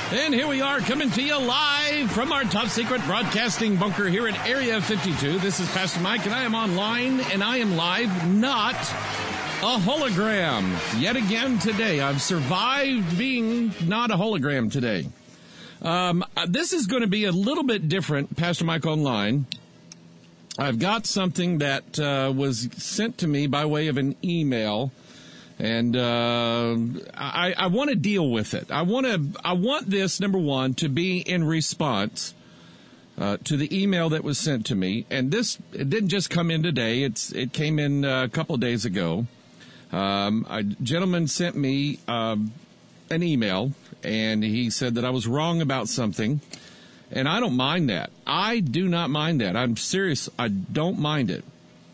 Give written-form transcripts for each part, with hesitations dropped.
And here we are coming to you live from our top secret broadcasting bunker here at Area 52. This is Pastor Mike, and I am online, and I am live, not a hologram. Yet again today, I've survived being not a hologram today. This is going to be a little bit different, Pastor Mike Online. I've got something that was sent to me by way of an email. And I want to deal with it. I want this, number one, to be in response to the email that was sent to me. And it didn't just come in today. It came in a couple of days ago. A gentleman sent me an email, and he said that I was wrong about something. And I don't mind that. I do not mind that. I'm serious. I don't mind it.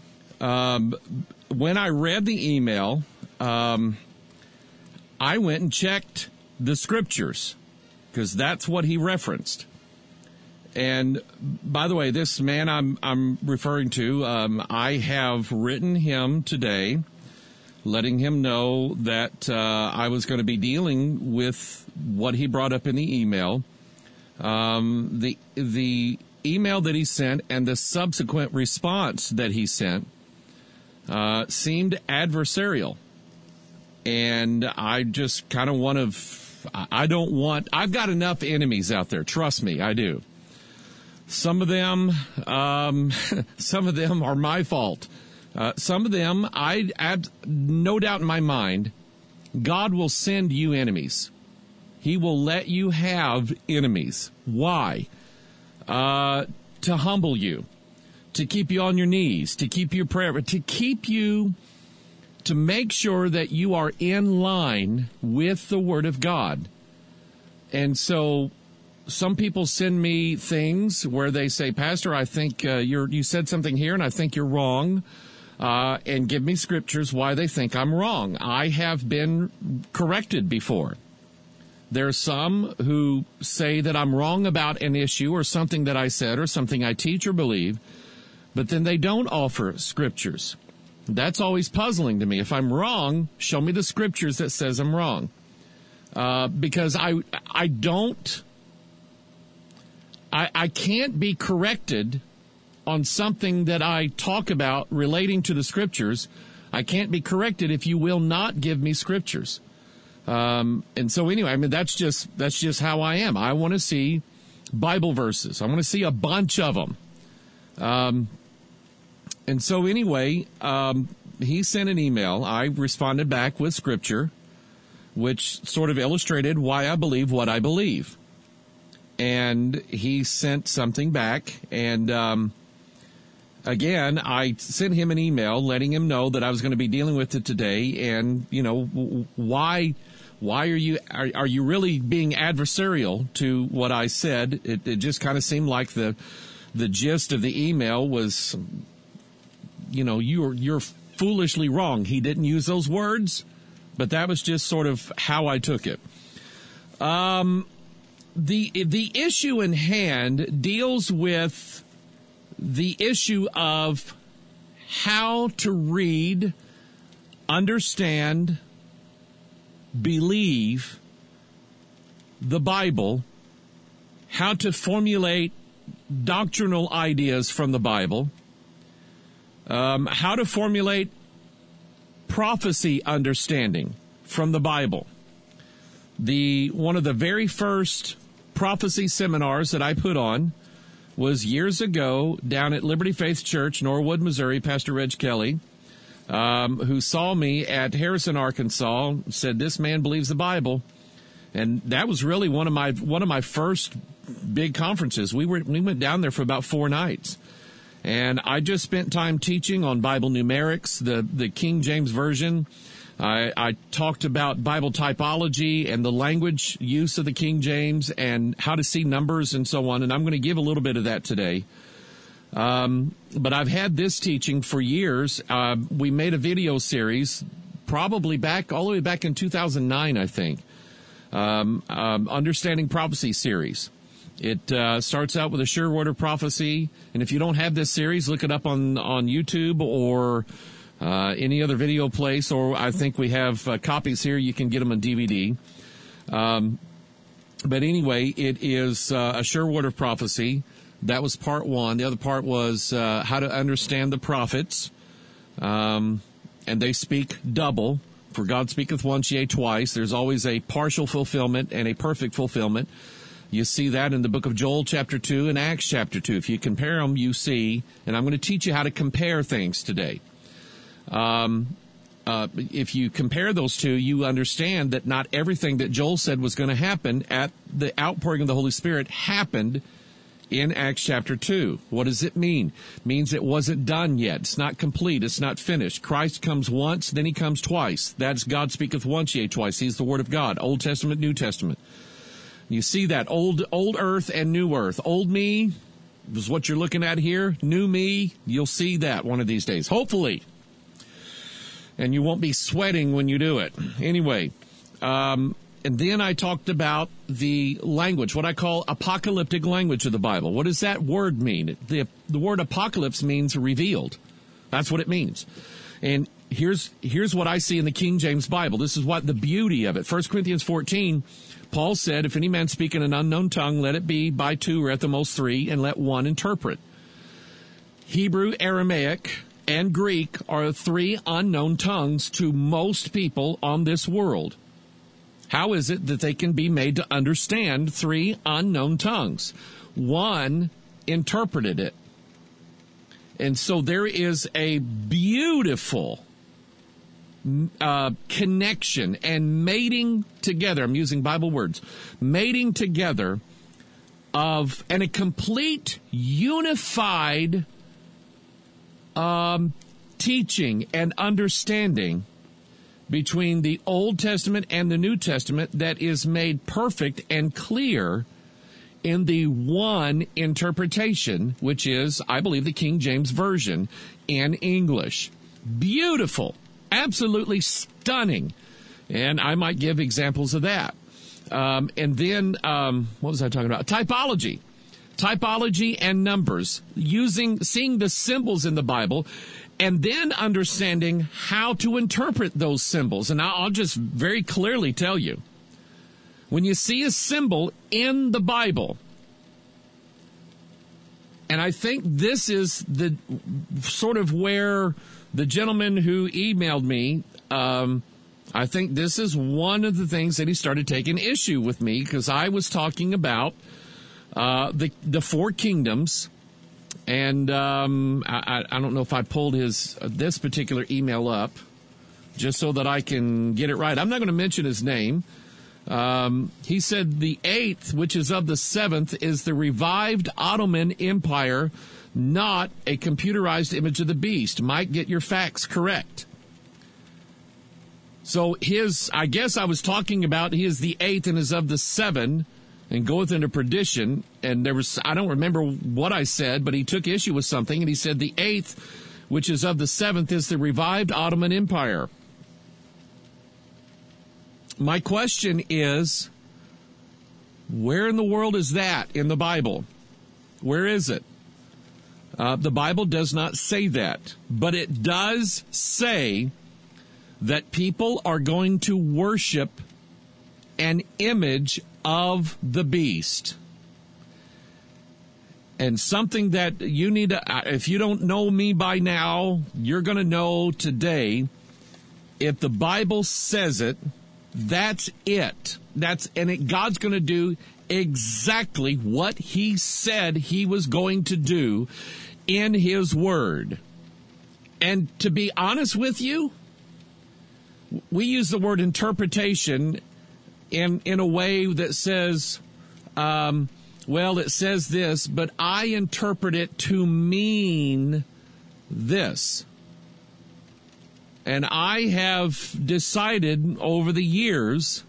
When I read the email, I went and checked the scriptures because that's what he referenced. And by the way, this man I'm referring to, I have written him today, letting him know that I was going to be dealing with what he brought up in the email. The email that he sent and the subsequent response that he sent seemed adversarial. And I just kind of I've got enough enemies out there. Trust me, I do. Some of them are my fault. Some of them, I have no doubt in my mind, God will send you enemies. He will let you have enemies. Why? To humble you, to keep you on your knees, to keep you prayer, to keep you, to make sure that you are in line with the Word of God. And so some people send me things where they say, Pastor, I think you said something here and I think you're wrong, and give me scriptures why they think I'm wrong. I have been corrected before. There are some who say that I'm wrong about an issue or something that I said or something I teach or believe, but then they don't offer scriptures. That's always puzzling to me. If I'm wrong, show me the scriptures that says I'm wrong. Because I can't be corrected on something that I talk about relating to the scriptures. I can't be corrected if you will not give me scriptures. And so anyway, I mean, that's just how I am. I want to see Bible verses. I want to see a bunch of them. And so anyway, he sent an email. I responded back with scripture, which sort of illustrated why I believe what I believe. And he sent something back. And again, I sent him an email letting him know that I was going to be dealing with it today. And, you know, why are you really being adversarial to what I said? It just kind of seemed like the gist of the email was, you know, you're foolishly wrong. He didn't use those words, but that was just sort of how I took it. The issue in hand deals with the issue of how to read, understand, believe the Bible, how to formulate doctrinal ideas from the Bible, how to formulate prophecy understanding from the Bible. One of the very first prophecy seminars that I put on was years ago down at Liberty Faith Church, Norwood, Missouri. Pastor Reg Kelly, who saw me at Harrison, Arkansas, said, "This man believes the Bible." And that was really one of my first big conferences. We went down there for about 4 nights. And I just spent time teaching on Bible numerics, the King James Version. I talked about Bible typology and the language use of the King James and how to see numbers and so on. And I'm going to give a little bit of that today. But I've had this teaching for years. We made a video series probably all the way back in 2009, I think. Understanding Prophecy series. It starts out with a sure word of prophecy. And if you don't have this series, look it up on YouTube or any other video place, or I think we have copies here. You can get them on DVD. But anyway, it is a sure word of prophecy. That was part one. The other part was how to understand the prophets. And they speak double. For God speaketh once, yea, twice. There's always a partial fulfillment and a perfect fulfillment. You see that in the book of Joel chapter 2 and Acts chapter 2. If you compare them, you see, and I'm going to teach you how to compare things today. If you compare those two, you understand that not everything that Joel said was going to happen at the outpouring of the Holy Spirit happened in Acts chapter 2. What does it mean? It means it wasn't done yet. It's not complete. It's not finished. Christ comes once, then he comes twice. That's God speaketh once, yea, twice. He's the Word of God. Old Testament, New Testament. You see that old earth and new earth. Old me is what you're looking at here. New me, you'll see that one of these days. Hopefully. And you won't be sweating when you do it. Anyway, and then I talked about the language, what I call apocalyptic language of the Bible. What does that word mean? The word apocalypse means revealed. That's what it means. And here's what I see in the King James Bible. This is what the beauty of it. 1 Corinthians 14, Paul said, if any man speak in an unknown tongue, let it be by two or at the most three, and let one interpret. Hebrew, Aramaic, and Greek are three unknown tongues to most people on this world. How is it that they can be made to understand three unknown tongues? One interpreted it. And so there is a beautiful connection and mating together. I'm using Bible words. Mating together of and a complete unified teaching and understanding between the Old Testament and the New Testament that is made perfect and clear in the one interpretation, which is, I believe, the King James Version in English. Beautiful. Absolutely stunning. And I might give examples of that. And then, what was I talking about? Typology. Typology and numbers. Seeing the symbols in the Bible and then understanding how to interpret those symbols. And I'll just very clearly tell you, when you see a symbol in the Bible, and I think this is the sort of where the gentleman who emailed me, I think this is one of the things that he started taking issue with me, because I was talking about the four kingdoms. And I don't know if I pulled this particular email up just so that I can get it right. I'm not going to mention his name. He said the eighth, which is of the seventh, is the revived Ottoman Empire, not a computerized image of the beast. Might get your facts correct. So I guess I was talking about he is the eighth and is of the seven and goeth into perdition. And I don't remember what I said, but he took issue with something, and he said the eighth, which is of the seventh, is the revived Ottoman Empire. My question is, where in the world is that in the Bible? Where is it? The Bible does not say that, but it does say that people are going to worship an image of the beast. And something that you need to, if you don't know me by now, you're going to know today. If the Bible says it, that's it. God's going to do exactly what he said he was going to do in his word. And to be honest with you, we use the word interpretation in a way that says, well, it says this, but I interpret it to mean this. And I have decided over the years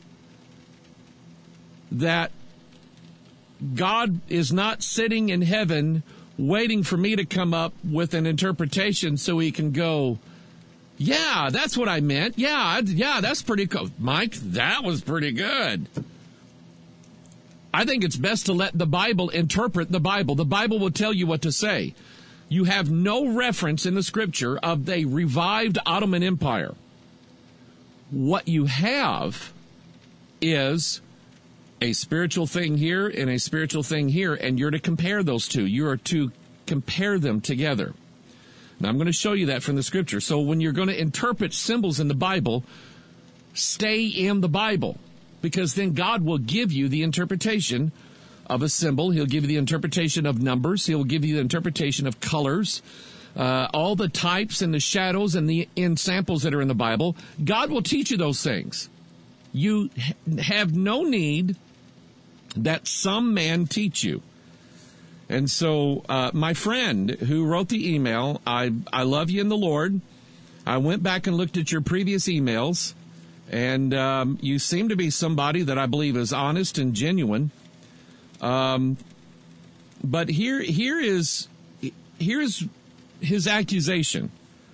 that God is not sitting in heaven waiting for me to come up with an interpretation so he can go, yeah, that's what I meant. Yeah, that's pretty cool. Mike, that was pretty good. I think it's best to let the Bible interpret the Bible. The Bible will tell you what to say. You have no reference in the Scripture of a revived Ottoman Empire. What you have is a spiritual thing here and a spiritual thing here, and you're to compare those two. You are to compare them together. Now, I'm going to show you that from the Scripture. So when you're going to interpret symbols in the Bible, stay in the Bible, because then God will give you the interpretation of a symbol. He'll give you the interpretation of numbers. He'll give you the interpretation of colors, all the types and the shadows and the ensamples that are in the Bible. God will teach you those things. You have no need that some man teach you. And so, my friend who wrote the email, I love you in the Lord. I went back and looked at your previous emails, and you seem to be somebody that I believe is honest and genuine. But here's his accusation.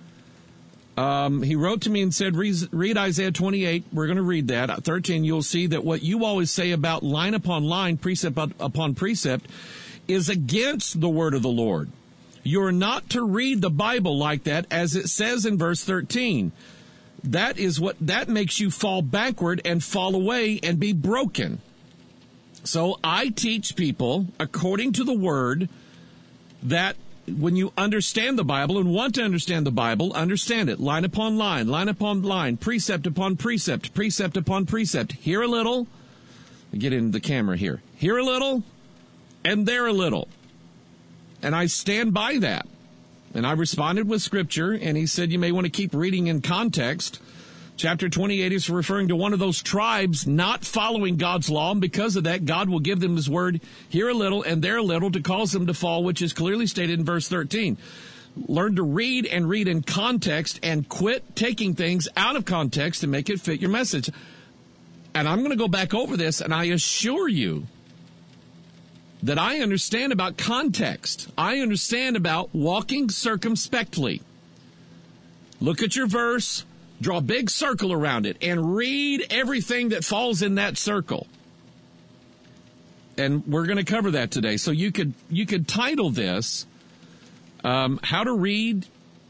He wrote to me and said, read Isaiah 28. We're going to read that. 13, you'll see that what you always say about line upon line, precept upon precept, is against the word of the Lord. You're not to read the Bible like that, as it says in verse 13. That makes you fall backward and fall away and be broken. So I teach people, according to the word, that when you understand the Bible and want to understand the Bible, understand it line upon line, precept upon precept, precept upon precept. Here a little, get in the camera here. Here a little, and there a little. And I stand by that. And I responded with Scripture, and he said you may want to keep reading in context. Chapter 28 is referring to one of those tribes not following God's law, and because of that, God will give them His word here a little and there a little to cause them to fall, which is clearly stated in verse 13. Learn to read and read in context and quit taking things out of context and make it fit your message. And I'm going to go back over this, and I assure you that I understand about context. I understand about walking circumspectly. Look at your verse. Draw a big circle around it and read everything that falls in that circle. And we're going to cover that today. So you could title this, How to Read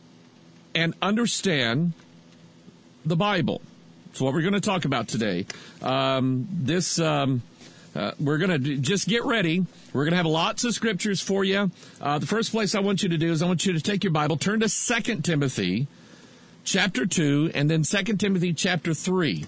and Understand the Bible. That's what we're going to talk about today. We're going to just get ready. We're going to have lots of scriptures for you. The first place I want you to do is I want you to take your Bible, turn to 2 Timothy chapter 2, and then 2 Timothy chapter 3.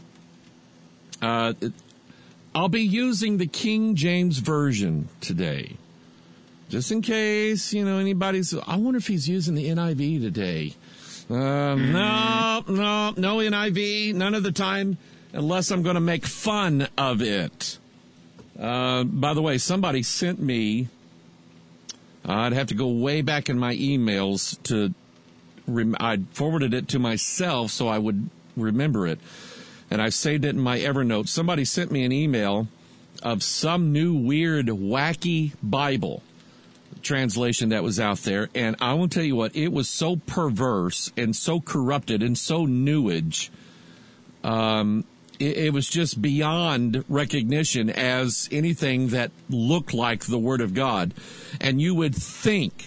I'll be using the King James Version today. Just in case, anybody's, I wonder if he's using the NIV today. No NIV, none of the time, unless I'm going to make fun of it. By the way, somebody sent me, I'd have to go way back in my emails I forwarded it to myself so I would remember it. And I've saved it in my Evernote. Somebody sent me an email of some new weird, wacky Bible translation that was out there. And I will tell you what, it was so perverse and so corrupted and so new age. It was just beyond recognition as anything that looked like the Word of God. And you would think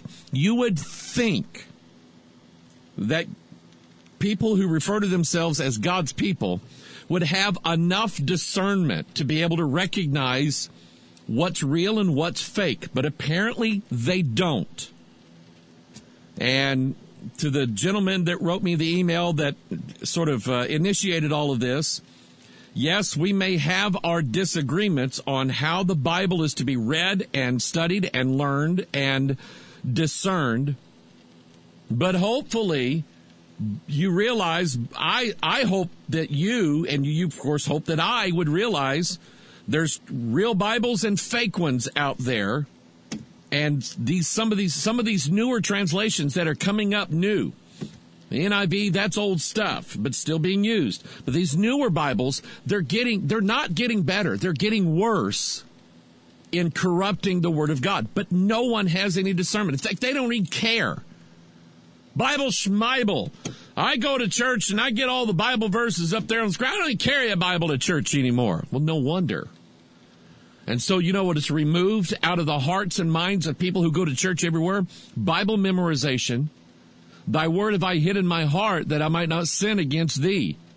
that people who refer to themselves as God's people would have enough discernment to be able to recognize what's real and what's fake. But apparently they don't. And to the gentleman that wrote me the email that sort of initiated all of this, yes, we may have our disagreements on how the Bible is to be read and studied and learned and discerned. But hopefully you realize, I hope that you, and you of course hope that I would realize there's real Bibles and fake ones out there. And some of these newer translations that are coming up new. The NIV, that's old stuff, but still being used. But these newer Bibles, they're not getting better. They're getting worse in corrupting the Word of God. But no one has any discernment. It's like they don't even care. Bible schmibel. I go to church and I get all the Bible verses up there on the screen. I don't even carry a Bible to church anymore. Well, no wonder. And so you know what is removed out of the hearts and minds of people who go to church everywhere? Bible memorization. Thy word have I hid in my heart that I might not sin against thee.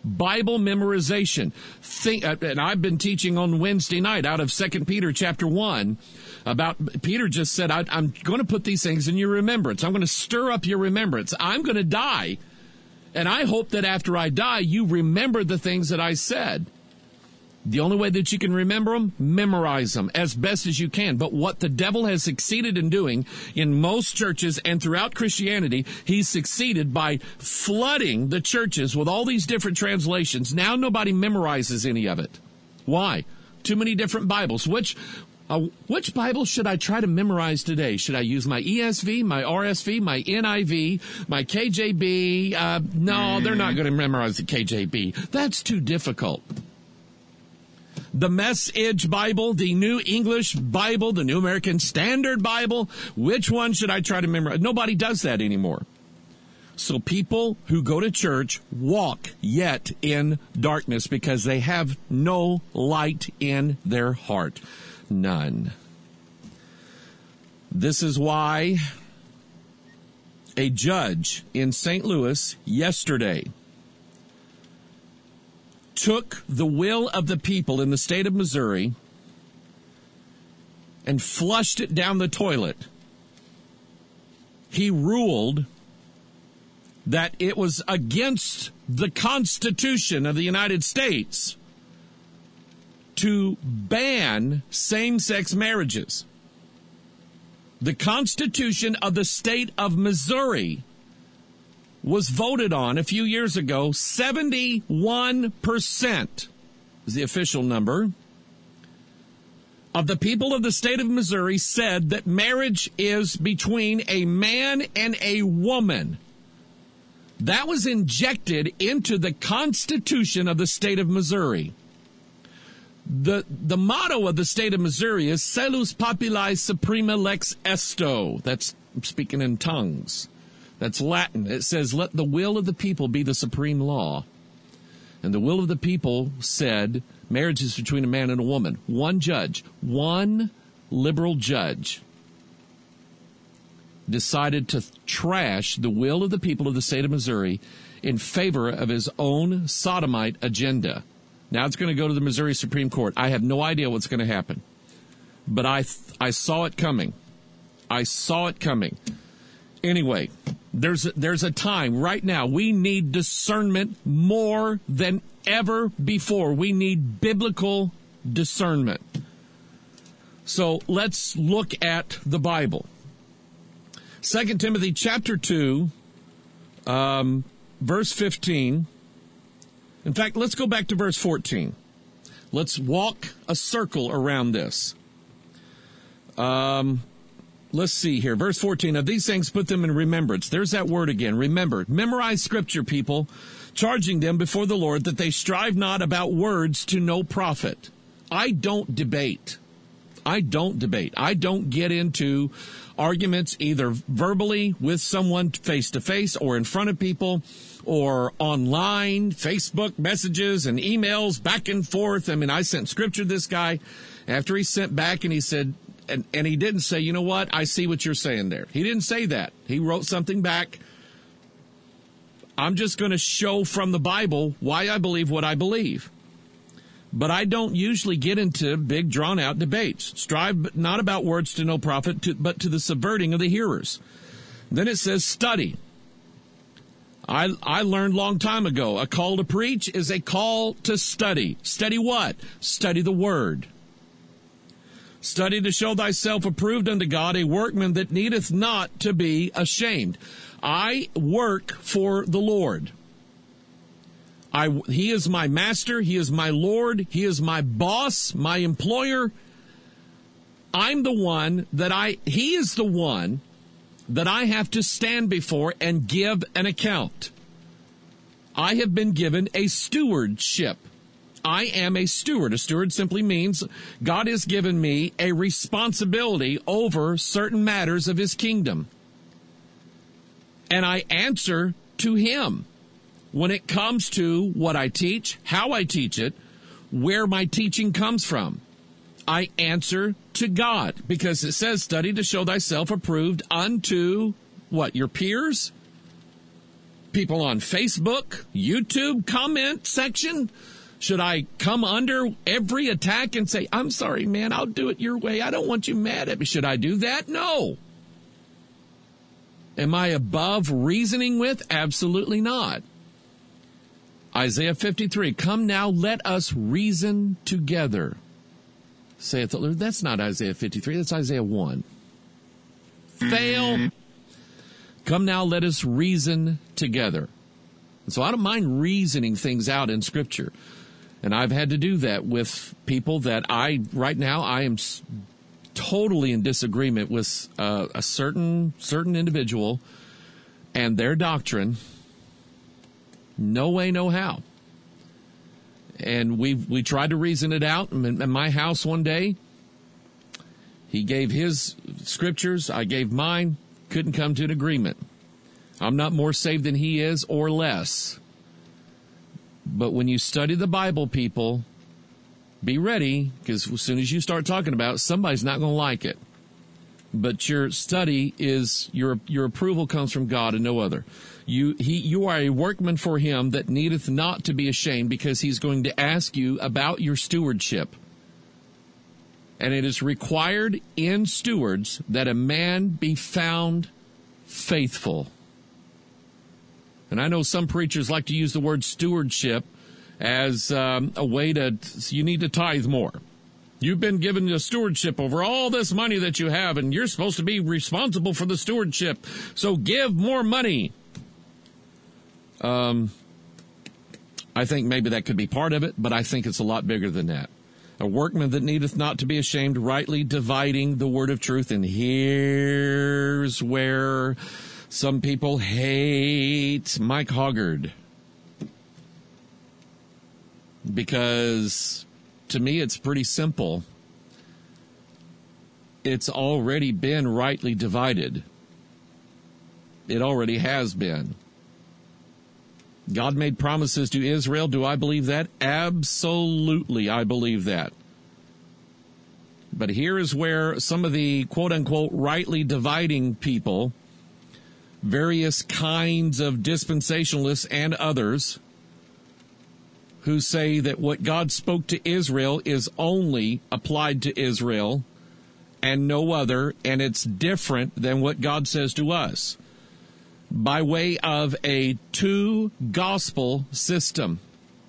Bible memorization. And I've been teaching on Wednesday night out of 2 Peter chapter 1 about, Peter just said, I'm going to put these things in your remembrance. I'm going to stir up your remembrance. I'm going to die. And I hope that after I die, you remember the things that I said. The only way that you can remember them, memorize them as best as you can. But what the devil has succeeded in doing in most churches and throughout Christianity, he's succeeded by flooding the churches with all these different translations. Now nobody memorizes any of it. Why? Too many different Bibles. Which Bible should I try to memorize today? Should I use my ESV, my RSV, my NIV, my KJV? No, they're not going to memorize the KJV. That's too difficult. The Message Bible, the New English Bible, the New American Standard Bible. Which one should I try to memorize? Nobody does that anymore. So people who go to church walk yet in darkness because they have no light in their heart. None. This is why a judge in St. Louis yesterday took the will of the people in the state of Missouri and flushed it down the toilet. He ruled that it was against the Constitution of the United States to ban same-sex marriages. The Constitution of the state of Missouri was voted on a few years ago. 71% is the official number of the people of the state of Missouri said that marriage is between a man and a woman. That was injected into the Constitution of the state of Missouri. The motto of the state of Missouri is Salus Populi Suprema Lex Esto. That's speaking in tongues. That's Latin. It says, let the will of the people be the supreme law. And the will of the people said marriage is between a man and a woman. One judge, one liberal judge decided to trash the will of the people of the state of Missouri in favor of his own sodomite agenda. Now it's going to go to the Missouri Supreme Court. I have no idea what's going to happen. But I saw it coming. I saw it coming. Anyway, there's a time right now. We need discernment more than ever before. We need biblical discernment. So let's look at the Bible. 2 Timothy chapter 2, verse 15. In fact, let's go back to verse 14. Let's walk a circle around this. Let's see here. Verse 14, of these things put them in remembrance. There's that word again, remember. Memorize Scripture, people, charging them before the Lord that they strive not about words to no profit. I don't debate. I don't get into arguments either verbally with someone face-to-face or in front of people or online, Facebook messages and emails back and forth. I mean, I sent Scripture to this guy after he sent back and he said, and he didn't say, you know what, I see what you're saying there. He didn't say that. He wrote something back. I'm just going to show from the Bible why I believe what I believe. But I don't usually get into big, drawn-out debates. Strive not about words to no profit, but to the subverting of the hearers. Then it says study. I learned a long time ago, a call to preach is a call to study. Study what? Study the Word. Study to show thyself approved unto God, a workman that needeth not to be ashamed. I work for the Lord. He is my master. He is my Lord. He is my boss, my employer. He is the one that I have to stand before and give an account. I have been given a stewardship. I am a steward. A steward simply means God has given me a responsibility over certain matters of His kingdom. And I answer to Him when it comes to what I teach, how I teach it, where my teaching comes from. I answer to God because it says, study to show thyself approved unto what? Your peers? people on Facebook, YouTube comment section? Should I come under every attack and say, I'm sorry, man, I'll do it your way. I don't want you mad at me. Should I do that? No. Am I above reasoning with? Absolutely not. Isaiah 53, come now, let us reason together. Saith the Lord. That's not Isaiah 53, that's Isaiah 1. Fail. Come now, let us reason together. And so I don't mind reasoning things out in Scripture. And I've had to do that with people that right now, I am totally in disagreement with a certain individual and their doctrine. No way, no how. And we tried to reason it out. In my house one day, he gave his scriptures, I gave mine, couldn't come to an agreement. I'm not more saved than he is or less. But when you study the Bible, people, be ready, because as soon as you start talking about it, somebody's not going to like it. But your study is, your approval comes from God and no other. You are a workman for him that needeth not to be ashamed, because he's going to ask you about your stewardship. And it is required in stewards that a man be found faithful. And I know some preachers like to use the word stewardship as a way you need to tithe more. You've been given a stewardship over all this money that you have, and you're supposed to be responsible for the stewardship. So give more money. I think maybe that could be part of it, but I think it's a lot bigger than that. A workman that needeth not to be ashamed, rightly dividing the word of truth. And here's where some people hate Mike Hoggard. Because to me, it's pretty simple. It's already been rightly divided. It already has been. God made promises to Israel. Do I believe that? Absolutely, I believe that. But here is where some of the quote-unquote rightly dividing people, various kinds of dispensationalists and others, who say that what God spoke to Israel is only applied to Israel and no other, and it's different than what God says to us, by way of a two-gospel system.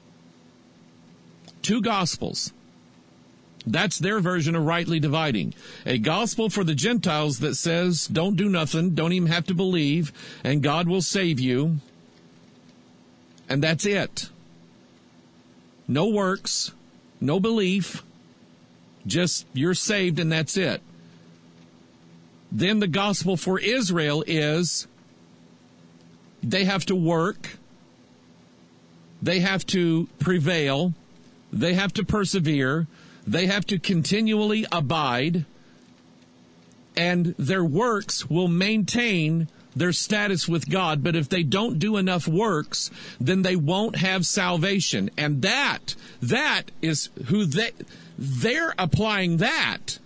Two gospels. That's their version of rightly dividing. A gospel for the Gentiles that says, don't do nothing, don't even have to believe, and God will save you. And that's it. No works, no belief, just you're saved and that's it. Then the gospel for Israel is they have to work, they have to prevail, they have to persevere, they have to continually abide, and their works will maintain their status with God. But if they don't do enough works, then they won't have salvation. And that is who they're applying that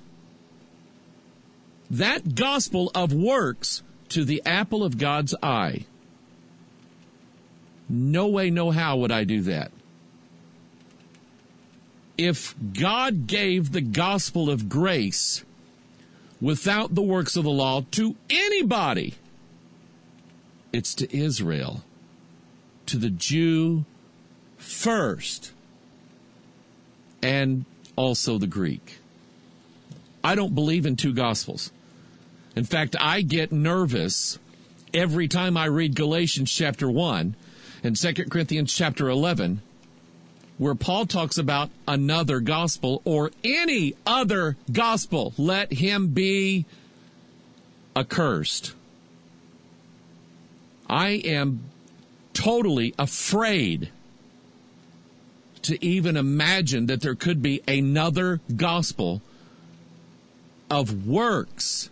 gospel of works to the apple of God's eye. No way, no how would I do that. If God gave the gospel of grace without the works of the law to anybody, it's to Israel, to the Jew first, and also the Greek. I don't believe in two gospels. In fact, I get nervous every time I read Galatians chapter 1 and 2 Corinthians chapter 11, where Paul talks about another gospel or any other gospel. Let him be accursed. I am totally afraid to even imagine that there could be another gospel of works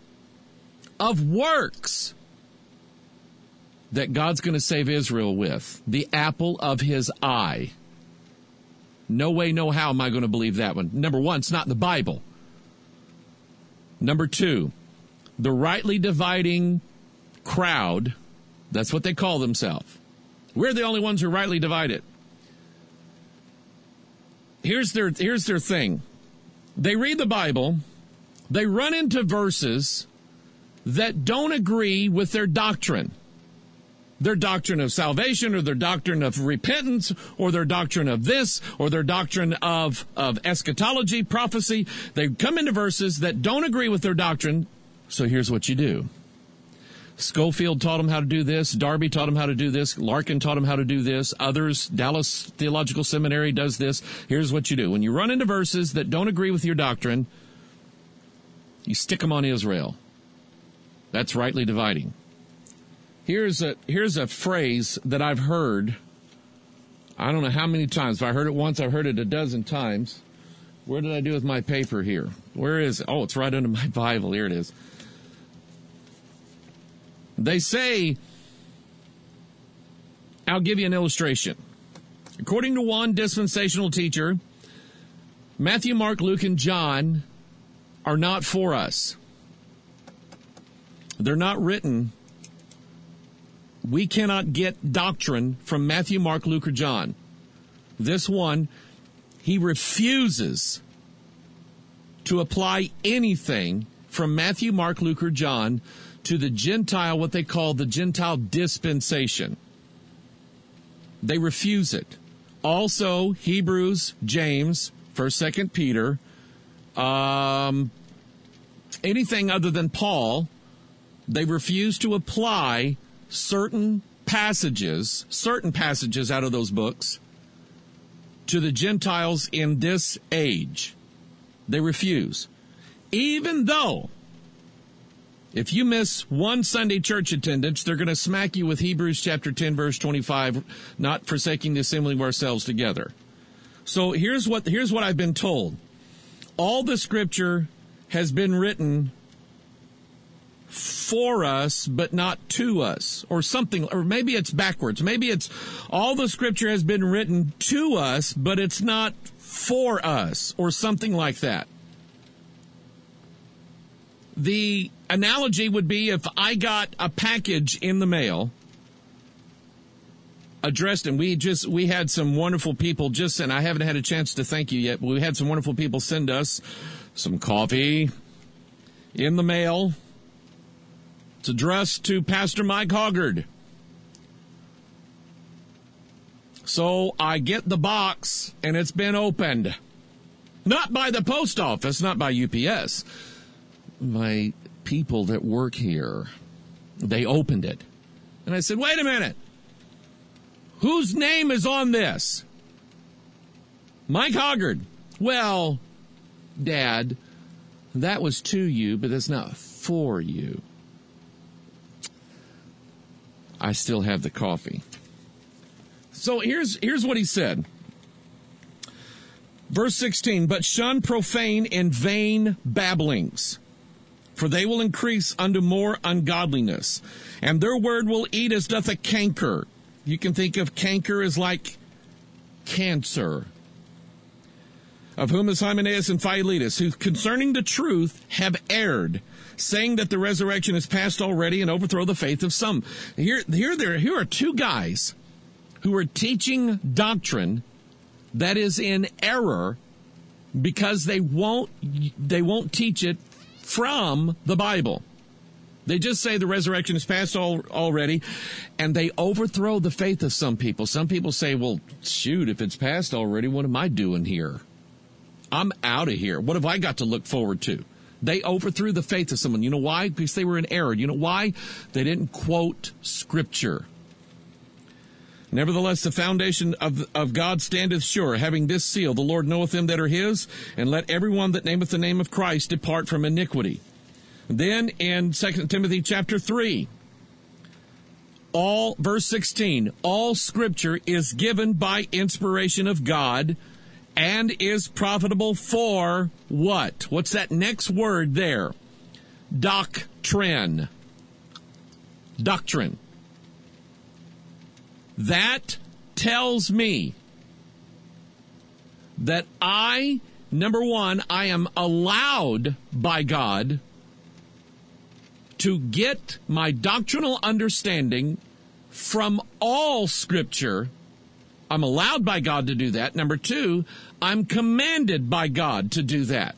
that God's going to save Israel with, the apple of his eye. No way, no how am I going to believe that one. Number one, it's not in the Bible. Number two, the rightly dividing crowd, that's what they call themselves. We're the only ones who rightly divide it. Here's their thing. They read the Bible. They run into verses that don't agree with their doctrine of salvation, or their doctrine of repentance, or their doctrine of this, or their doctrine of eschatology, prophecy. They come into verses that don't agree with their doctrine. So here's what you do. Schofield taught them how to do this. Darby taught them how to do this. Larkin taught them how to do this. Others, Dallas Theological Seminary does this. Here's what you do. When you run into verses that don't agree with your doctrine, you stick them on Israel. That's rightly dividing. Here's a phrase that I've heard, I don't know how many times. If I heard it once, I've heard it a dozen times. Where did I do with my paper here? Where is it? Oh, it's right under my Bible. Here it is. They say, I'll give you an illustration. According to one dispensational teacher, Matthew, Mark, Luke, and John are not for us. They're not written. We cannot get doctrine from Matthew, Mark, Luke, or John. This one, he refuses to apply anything from Matthew, Mark, Luke, or John to the Gentile, what they call the Gentile dispensation. They refuse it. Also, Hebrews, James, 1st, 2nd Peter, anything other than Paul, they refuse to apply certain passages out of those books to the Gentiles in this age. They refuse. Even though, if you miss one Sunday church attendance, they're going to smack you with Hebrews chapter 10, verse 25, not forsaking the assembling of ourselves together. So here's what I've been told. All the scripture has been written for us, but not to us, or something, or maybe it's backwards. Maybe it's all the scripture has been written to us, but it's not for us, or something like that. The analogy would be if I got a package in the mail addressed, and we had some wonderful people and I haven't had a chance to thank you yet, but we had some wonderful people send us some coffee in the mail. It's addressed to Pastor Mike Hoggard. So I get the box, and it's been opened. Not by the post office, not by UPS. My people that work here, they opened it. And I said, wait a minute. Whose name is on this? Mike Hoggard. Well, Dad, that was to you, but that's not for you. I still have the coffee. So here's what he said. Verse 16, but shun profane and vain babblings, for they will increase unto more ungodliness, and their word will eat as doth a canker. You can think of canker as like cancer. Of whom is Hymenaeus and Philetus, who concerning the truth have erred, saying that the resurrection is past already, and overthrow the faith of some. Here are two guys who are teaching doctrine that is in error because they won't teach it from the Bible. They just say the resurrection is past already, and they overthrow the faith of some people. Some people say, well, shoot, if it's past already, what am I doing here? I'm out of here. What have I got to look forward to? They overthrew the faith of someone. You know why? Because they were in error. You know why? They didn't quote Scripture. Nevertheless, the foundation of God standeth sure, having this seal, the Lord knoweth them that are his, and let everyone that nameth the name of Christ depart from iniquity. Then in 2 Timothy chapter 3, verse 16, all Scripture is given by inspiration of God, and is profitable for what? What's that next word there? Doctrine. Doctrine. That tells me that number one, I am allowed by God to get my doctrinal understanding from all Scripture. I'm allowed by God to do that. Number two, I'm commanded by God to do that.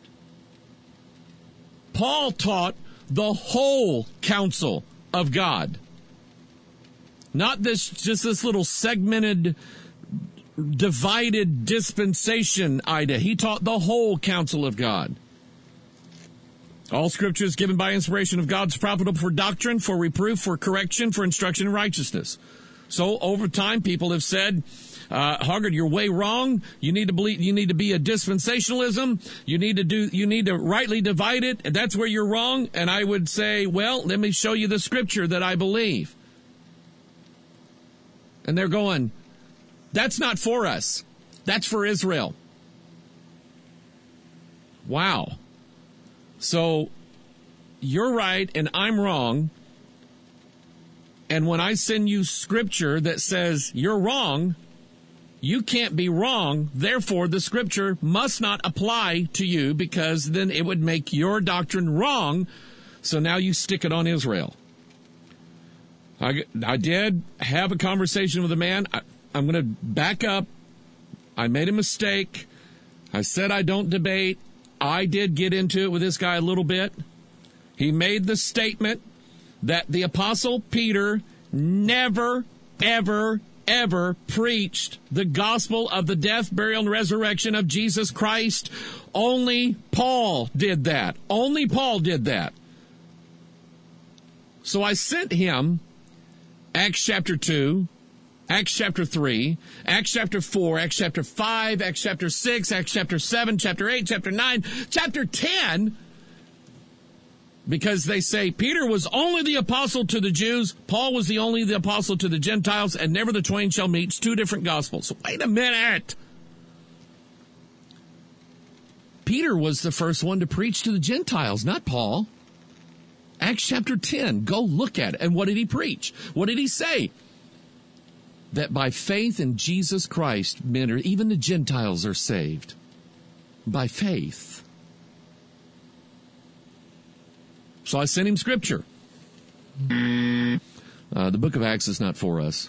Paul taught the whole counsel of God. Not just this little segmented, divided dispensation idea. He taught the whole counsel of God. All Scripture is given by inspiration of God, is profitable for doctrine, for reproof, for correction, for instruction in righteousness. So over time, people have said, Hoggard, you're way wrong. You need to believe. You need to be a dispensationalism. You need to rightly divide it. And that's where you're wrong. And I would say, well, let me show you the Scripture that I believe. And they're going, that's not for us. That's for Israel. Wow. So you're right and I'm wrong. And when I send you Scripture that says you're wrong, you can't be wrong, therefore the Scripture must not apply to you because then it would make your doctrine wrong, so now you stick it on Israel. I did have a conversation with a man. I'm going to back up. I made a mistake. I said I don't debate. I did get into it with this guy a little bit. He made the statement that the Apostle Peter never, ever preached the gospel of the death, burial, and resurrection of Jesus Christ. Only Paul did that. Only Paul did that. So I sent him Acts chapter 2, Acts chapter 3, Acts chapter 4, Acts chapter 5, Acts chapter 6, Acts chapter 7, chapter 8, chapter 9, chapter 10, because they say Peter was only the apostle to the Jews, Paul was only the apostle to the Gentiles, and never the twain shall meet. It's two different gospels. So wait a minute. Peter was the first one to preach to the Gentiles, not Paul. Acts chapter 10, go look at it. And what did he preach? What did he say? That by faith in Jesus Christ, men, or even the Gentiles, are saved. By faith. So I sent him Scripture. The book of Acts is not for us.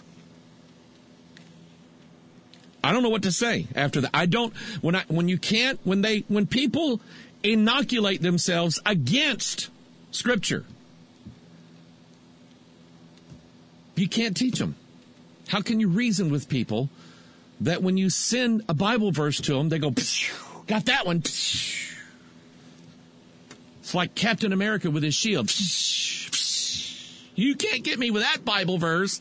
I don't know what to say after that. I don't, when people inoculate themselves against Scripture, you can't teach them. How can you reason with people that when you send a Bible verse to them, they go, got that one. It's like Captain America with his shield. You can't get me with that Bible verse.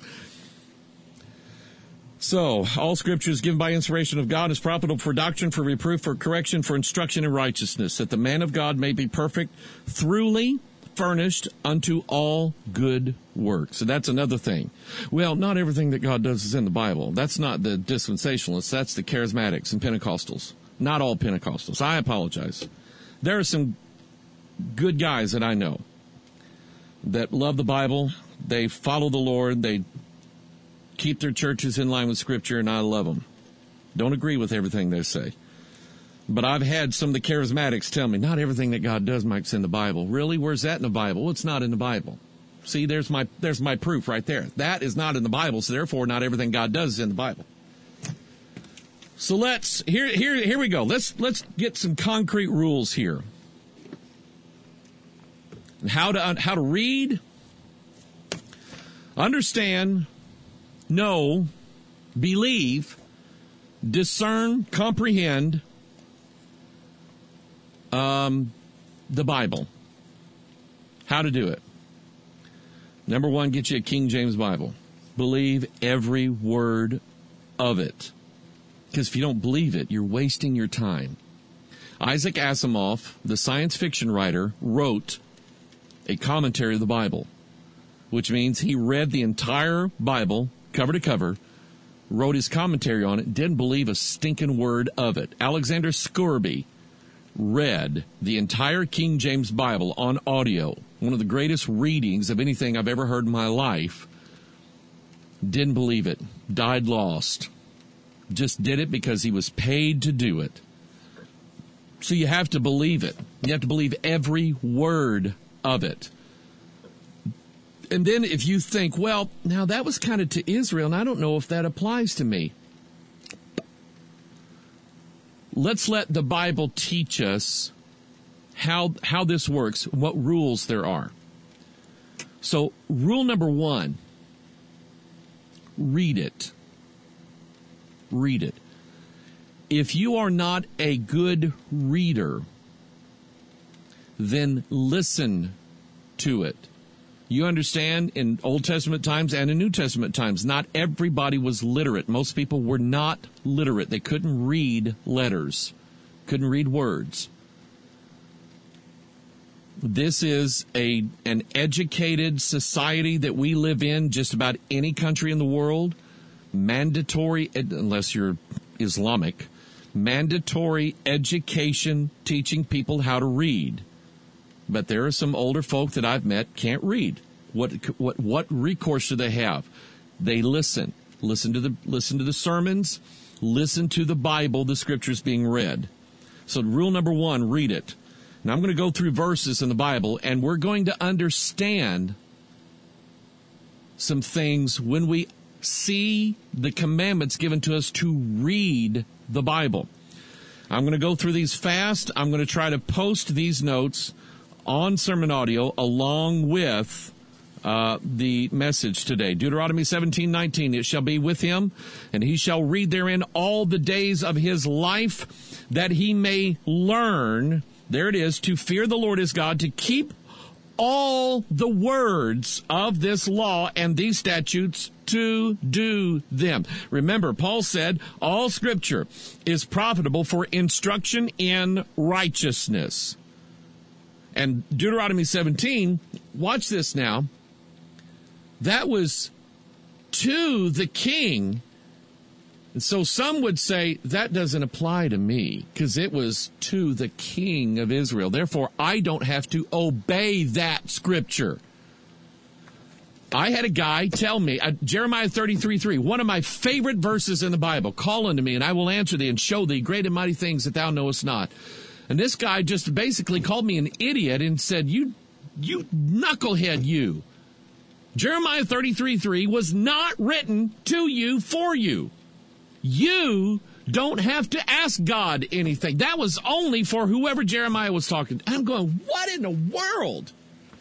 So, all Scripture is given by inspiration of God, is profitable for doctrine, for reproof, for correction, for instruction in righteousness, that the man of God may be perfect, thoroughly furnished unto all good works. So that's another thing. Well, not everything that God does is in the Bible. That's not the dispensationalists. That's the charismatics and Pentecostals. Not all Pentecostals. I apologize. There are some good guys that I know that love the Bible. They follow the Lord. They keep their churches in line with Scripture, and I love them. Don't agree with everything they say. But I've had some of the charismatics tell me, not everything that God does, Mike's in the Bible. Really? Where's that in the Bible? Well, it's not in the Bible. See, there's my proof right there. That is not in the Bible, so therefore not everything God does is in the Bible. So here we go. Let's get some concrete rules here. How to read, understand, know, believe, discern, comprehend the Bible. How to do it. Number one, get you a King James Bible. Believe every word of it. Because if you don't believe it, you're wasting your time. Isaac Asimov, the science fiction writer, wrote a commentary of the Bible, which means he read the entire Bible, cover to cover, wrote his commentary on it, didn't believe a stinking word of it. Alexander Scourby read the entire King James Bible on audio, one of the greatest readings of anything I've ever heard in my life. Didn't believe it. Died lost. Just did it because he was paid to do it. So you have to believe it. You have to believe every word of it. And then if you think, well, now that was kind of to Israel, and I don't know if that applies to me. Let's let the Bible teach us how this works, what rules there are. So rule number 1, read it. Read it. If you are not a good reader, then listen to it. You understand, in Old Testament times and in New Testament times, not everybody was literate. Most people were not literate. They couldn't read letters, couldn't read words. This is an educated society that we live in, just about any country in the world. Mandatory, unless you're Islamic, mandatory education teaching people how to read. But there are some older folk that I've met can't read. What recourse do they have? They listen. Listen to the sermons. Listen to the Bible, the scriptures being read. So rule number 1, read it. Now I'm going to go through verses in the Bible, and we're going to understand some things when we see the commandments given to us to read the Bible. I'm going to go through these fast. I'm going to try to post these notes on sermon audio along with the message today. Deuteronomy 17:19, it shall be with him, and he shall read therein all the days of his life, that he may learn, there it is, to fear the Lord his God, to keep all the words of this law and these statutes to do them. Remember, Paul said, all scripture is profitable for instruction in righteousness. And Deuteronomy 17, watch this now, that was to the king. And so some would say that doesn't apply to me because it was to the king of Israel. Therefore, I don't have to obey that scripture. I had a guy tell me, Jeremiah 33:3, one of my favorite verses in the Bible, call unto me and I will answer thee and show thee great and mighty things that thou knowest not. And this guy just basically called me an idiot and said, you knucklehead, you. Jeremiah 33:3 was not written to you for you. You don't have to ask God anything. That was only for whoever Jeremiah was talking to. I'm going, what in the world?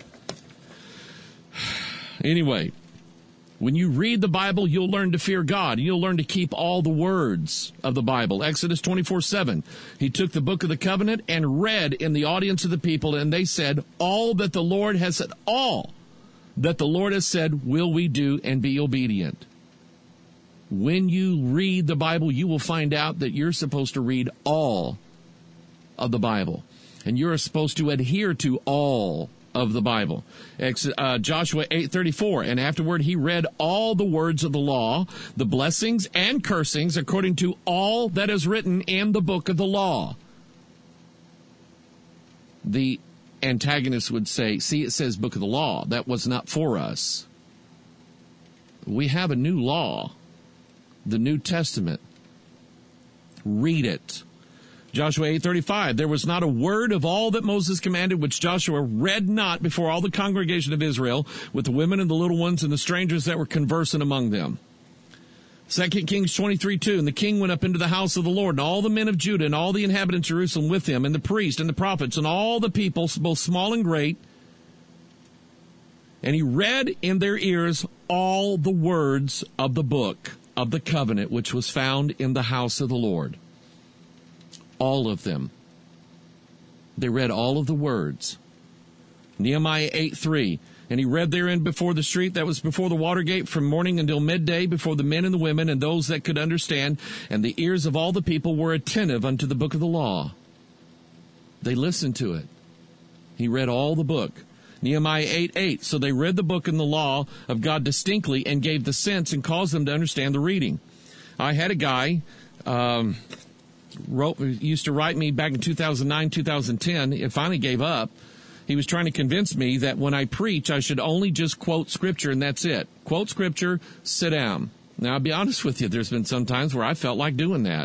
Anyway, when you read the Bible, you'll learn to fear God. You'll learn to keep all the words of the Bible. Exodus 24:7. He took the book of the covenant and read in the audience of the people, and they said, all that the Lord has said, all that the Lord has said, will we do and be obedient. When you read the Bible, you will find out that you're supposed to read all of the Bible. And you're supposed to adhere to all of the Bible. Joshua 8:34, and afterward he read all the words of the law, the blessings and cursings, according to all that is written in the book of the law. The antagonist would say, see, it says book of the law. That was not for us. We have a new law, the New Testament. Read it. Joshua 8:35, there was not a word of all that Moses commanded which Joshua read not before all the congregation of Israel, with the women and the little ones and the strangers that were conversing among them. 2 Kings 23:2, and the king went up into the house of the Lord, and all the men of Judah and all the inhabitants of Jerusalem with him, and the priests and the prophets and all the people, both small and great. And he read in their ears all the words of the book of the covenant, which was found in the house of the Lord. All of them. They read all of the words. Nehemiah 8:3, and he read therein before the street that was before the water gate from morning until midday, before the men and the women and those that could understand, and the ears of all the people were attentive unto the book of the law. They listened to it. He read all the book. Nehemiah 8:8, so they read the book and the law of God distinctly and gave the sense and caused them to understand the reading. I had a guy used to write me back in 2009, 2010. It finally gave up. He was trying to convince me that when I preach, I should only just quote Scripture and that's it. Quote Scripture, sit down. Now, I'll be honest with you, there's been some times where I felt like doing that.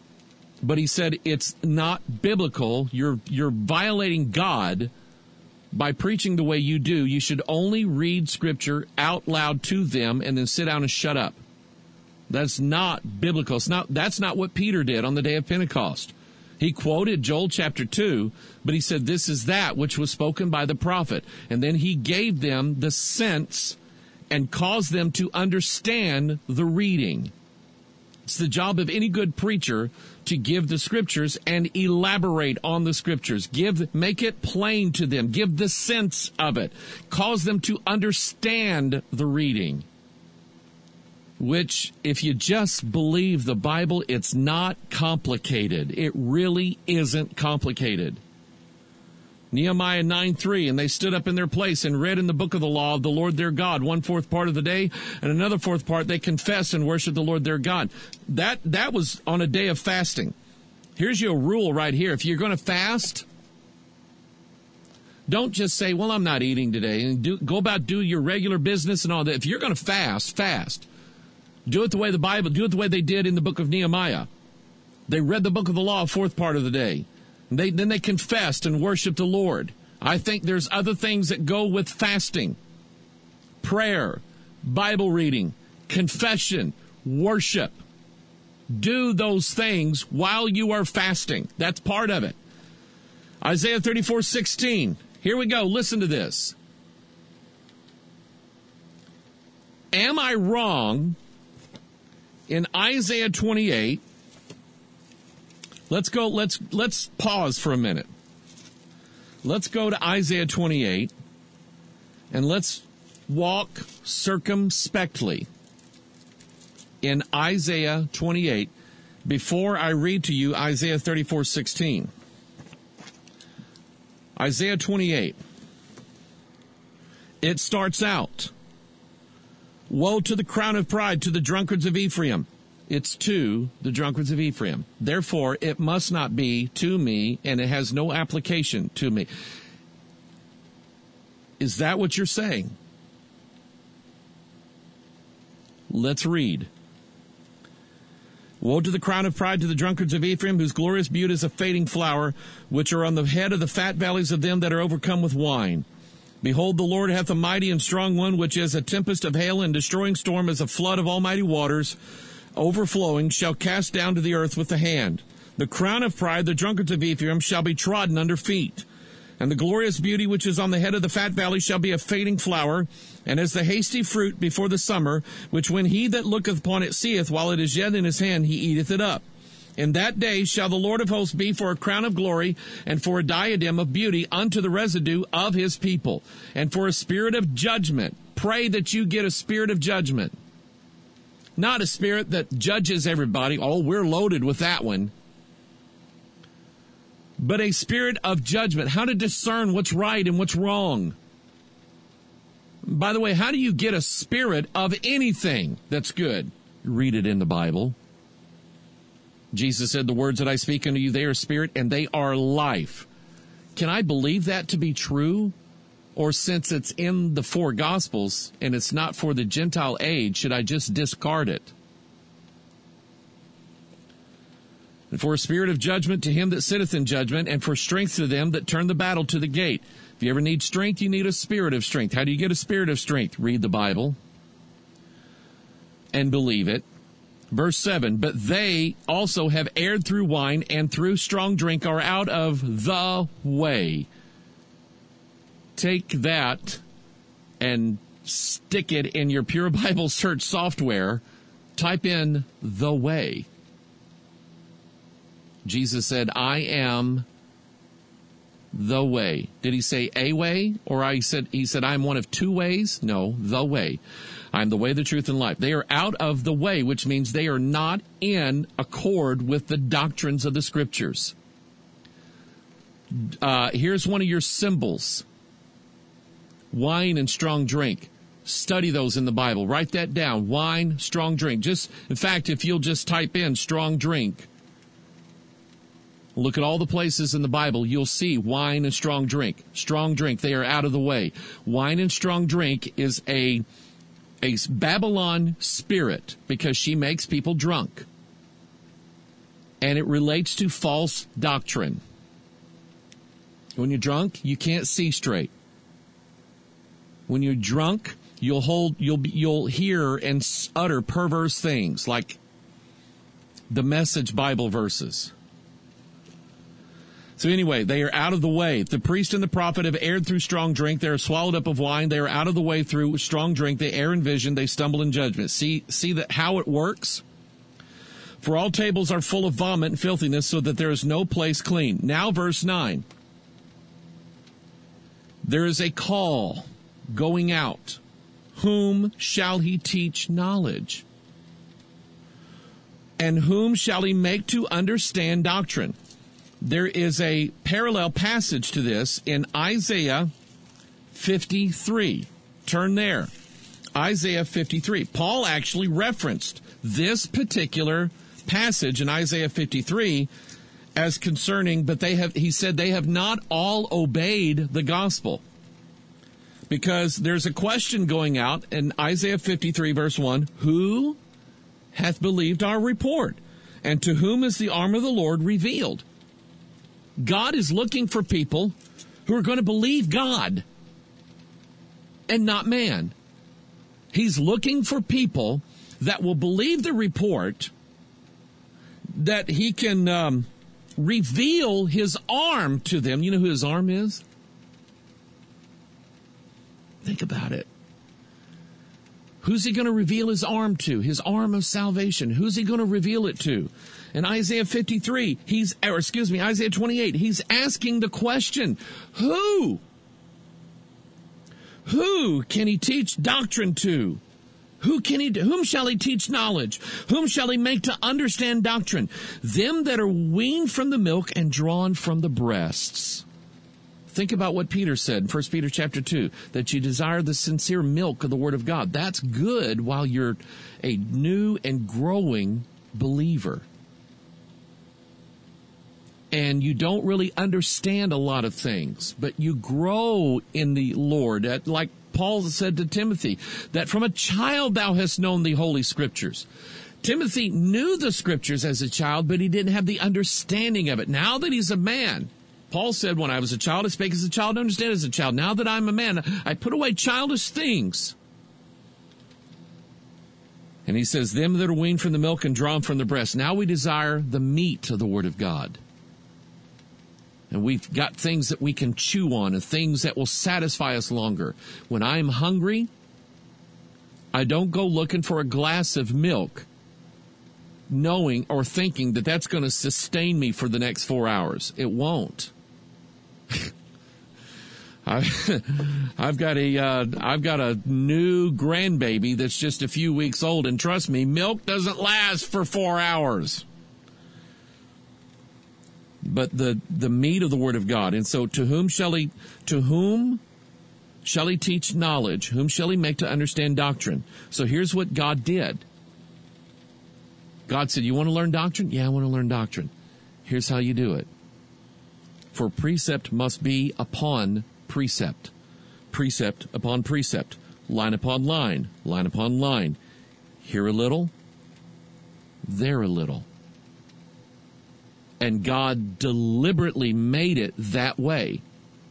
But he said it's not biblical. You're violating God by preaching the way you do, you should only read Scripture out loud to them and then sit down and shut up. That's not biblical. That's not what Peter did on the day of Pentecost. He quoted Joel chapter 2, but he said, this is that which was spoken by the prophet. And then he gave them the sense and caused them to understand the reading. It's the job of any good preacher to give the Scriptures and elaborate on the Scriptures. Make it plain to them. Give the sense of it. Cause them to understand the reading. Which, if you just believe the Bible, it's not complicated. It really isn't complicated. Nehemiah 9:3, and they stood up in their place and read in the book of the law of the Lord their God, 1/4 part of the day, and another 4th part they confessed and worshiped the Lord their God. That was on a day of fasting. Here's your rule right here. If you're going to fast, don't just say, well, I'm not eating today, and go about do your regular business and all that. If you're going to fast. Do it the way the Bible, do it the way they did in the book of Nehemiah. They read the book of the law, 4th part of the day. Then they confessed and worshiped the Lord. I think there's other things that go with fasting. Prayer, Bible reading, confession, worship. Do those things while you are fasting. That's part of it. Isaiah 34:16. Here we go. Listen to this. Am I wrong in Isaiah 28? Let's pause for a minute. Let's go to Isaiah 28 and let's walk circumspectly in Isaiah 28 before I read to you Isaiah 34:16. Isaiah 28. It starts out, woe to the crown of pride, to the drunkards of Ephraim. It's to the drunkards of Ephraim. Therefore, it must not be to me, and it has no application to me. Is that what you're saying? Let's read. Woe to the crown of pride, to the drunkards of Ephraim, whose glorious beauty is a fading flower, which are on the head of the fat valleys of them that are overcome with wine. Behold, the Lord hath a mighty and strong one, which is a tempest of hail and destroying storm, as a flood of almighty waters, overflowing, shall cast down to the earth with the hand. The crown of pride, the drunkards of Ephraim, shall be trodden under feet. And the glorious beauty which is on the head of the fat valley shall be a fading flower, and as the hasty fruit before the summer, which when he that looketh upon it seeth, while it is yet in his hand, he eateth it up. In that day shall the Lord of hosts be for a crown of glory, and for a diadem of beauty unto the residue of his people, and for a spirit of judgment. Pray that you get a spirit of judgment. Not a spirit that judges everybody. Oh, we're loaded with that one. But a spirit of judgment. How to discern what's right and what's wrong. By the way, how do you get a spirit of anything that's good? Read it in the Bible. Jesus said, the words that I speak unto you, they are spirit and they are life. Can I believe that to be true? Or since it's in the 4 Gospels and it's not for the Gentile age, should I just discard it? And for a spirit of judgment to him that sitteth in judgment, and for strength to them that turn the battle to the gate. If you ever need strength, you need a spirit of strength. How do you get a spirit of strength? Read the Bible and believe it. Verse 7, but they also have erred through wine, and through strong drink are out of the way. Take that and stick it in your Pure Bible search software. Type in the way. Jesus said, I am the way. Did he say a way? Or he said, I'm one of 2 ways? No, the way. I'm the way, the truth, and life. They are out of the way, which means they are not in accord with the doctrines of the Scriptures. Here's one of your symbols. Wine and strong drink. Study those in the Bible. Write that down. Wine, strong drink. In fact, if you'll just type in strong drink, look at all the places in the Bible, you'll see wine and strong drink. Strong drink, they are out of the way. Wine and strong drink is a Babylon spirit because she makes people drunk. And it relates to false doctrine. When you're drunk, you can't see straight. When you're drunk, you'll hear and utter perverse things like the Message Bible verses. So anyway, they are out of the way. The priest and the prophet have erred through strong drink. They are swallowed up of wine. They are out of the way through strong drink. They err in vision. They stumble in judgment. See that how it works? For all tables are full of vomit and filthiness, so that there is no place clean. Now verse 9. There is a call going out. Whom shall he teach knowledge? And whom shall he make to understand doctrine? There is a parallel passage to this in Isaiah 53. Turn there. Isaiah 53. Paul actually referenced this particular passage in Isaiah 53 as concerning, but he said they have not all obeyed the gospel. Because there's a question going out in Isaiah 53 verse 1, who hath believed our report? And to whom is the arm of the Lord revealed? God is looking for people who are going to believe God and not man. He's looking for people that will believe the report, that he can reveal his arm to them. You know who his arm is? Think about it. Who's he going to reveal his arm to? His arm of salvation. Who's he going to reveal it to? In Isaiah 53, Isaiah 28, he's asking the question, who? Who can he teach doctrine to? Whom shall he teach knowledge? Whom shall he make to understand doctrine? Them that are weaned from the milk and drawn from the breasts. Think about what Peter said in 1 Peter chapter 2, that you desire the sincere milk of the Word of God. That's good while you're a new and growing believer. And you don't really understand a lot of things, but you grow in the Lord. Like Paul said to Timothy, that from a child thou hast known the Holy Scriptures. Timothy knew the Scriptures as a child, but he didn't have the understanding of it. Now that he's a man, Paul said, when I was a child, I spake as a child, understand as a child. Now that I'm a man, I put away childish things. And he says, them that are weaned from the milk and drawn from the breast. Now we desire the meat of the Word of God. And we've got things that we can chew on and things that will satisfy us longer. When I'm hungry, I don't go looking for a glass of milk, knowing or thinking that that's going to sustain me for the next 4 hours. It won't. I've got a new grandbaby that's just a few weeks old, and trust me, milk doesn't last for 4 hours. But the meat of the Word of God. And so to whom shall he teach knowledge? Whom shall he make to understand doctrine? So here's what God did. God said, you want to learn doctrine? Yeah, I want to learn doctrine. Here's how you do it. For precept must be upon precept. Precept upon precept. Line upon line. Line upon line. Here a little. There a little. And God deliberately made it that way.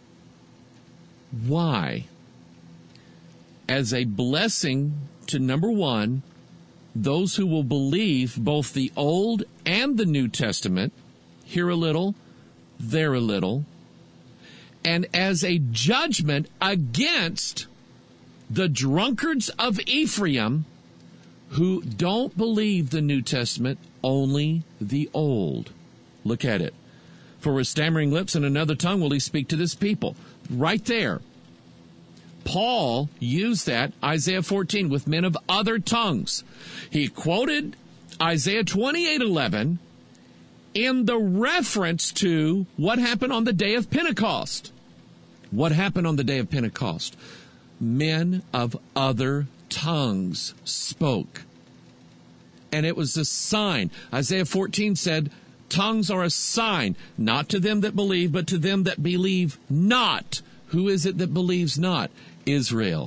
Why? As a blessing to, number one, those who will believe both the Old and the New Testament, here a little, there a little, and as a judgment against the drunkards of Ephraim who don't believe the New Testament, only the Old. Look at it. For with stammering lips and another tongue will he speak to this people. Right there. Paul used that, Isaiah 14, with men of other tongues. He quoted Isaiah 28:11 in the reference to what happened on the day of Pentecost. What happened on the day of Pentecost? Men of other tongues spoke. And it was a sign. Isaiah 14 said, tongues are a sign, not to them that believe, but to them that believe not. Who is it that believes not? Israel.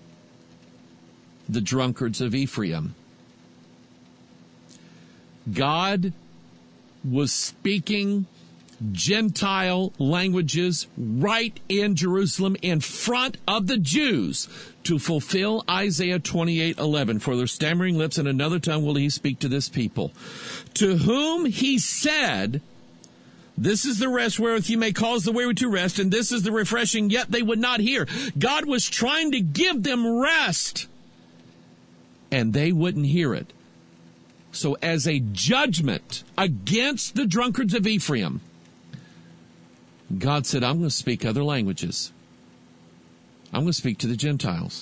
The drunkards of Ephraim. God was speaking Gentile languages right in Jerusalem in front of the Jews to fulfill Isaiah 28:11. For their stammering lips and another tongue will he speak to this people, to whom he said, this is the rest wherewith you may cause the weary to rest, and this is the refreshing, yet they would not hear. God was trying to give them rest, and they wouldn't hear it. So as a judgment against the drunkards of Ephraim, God said, I'm going to speak other languages. I'm going to speak to the Gentiles.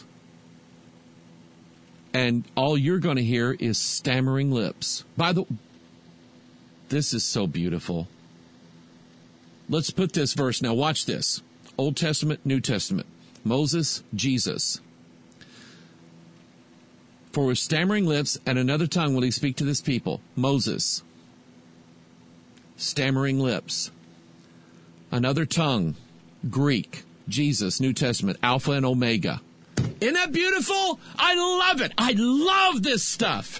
And all you're going to hear is stammering lips. This is so beautiful. Let's put this verse. Now watch this. Old Testament, New Testament. Moses, Jesus. For with stammering lips and another tongue will he speak to this people. Moses. Stammering lips. Another tongue. Greek. Jesus, New Testament. Alpha and Omega. Isn't that beautiful? I love it. I love this stuff.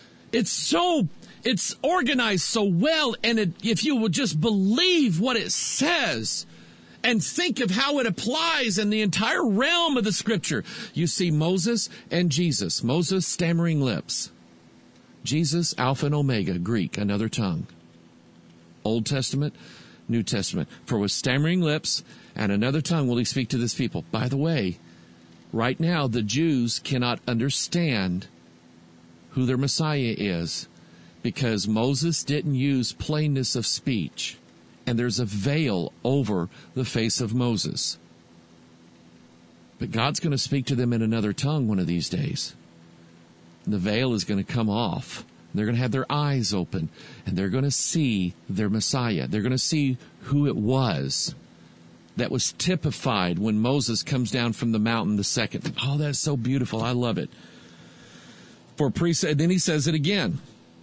It's organized so well, and if you will just believe what it says and think of how it applies in the entire realm of the Scripture, you see Moses and Jesus. Moses, stammering lips. Jesus, Alpha and Omega, Greek, another tongue. Old Testament, New Testament. For with stammering lips and another tongue will he speak to this people. By the way, right now the Jews cannot understand who their Messiah is, because Moses didn't use plainness of speech, and there's a veil over the face of Moses. But God's going to speak to them in another tongue one of these days. And the veil is going to come off. They're going to have their eyes open, and they're going to see their Messiah. They're going to see who it was that was typified when Moses comes down from the mountain the second. Oh, that's so beautiful. I love it. Then he says it again.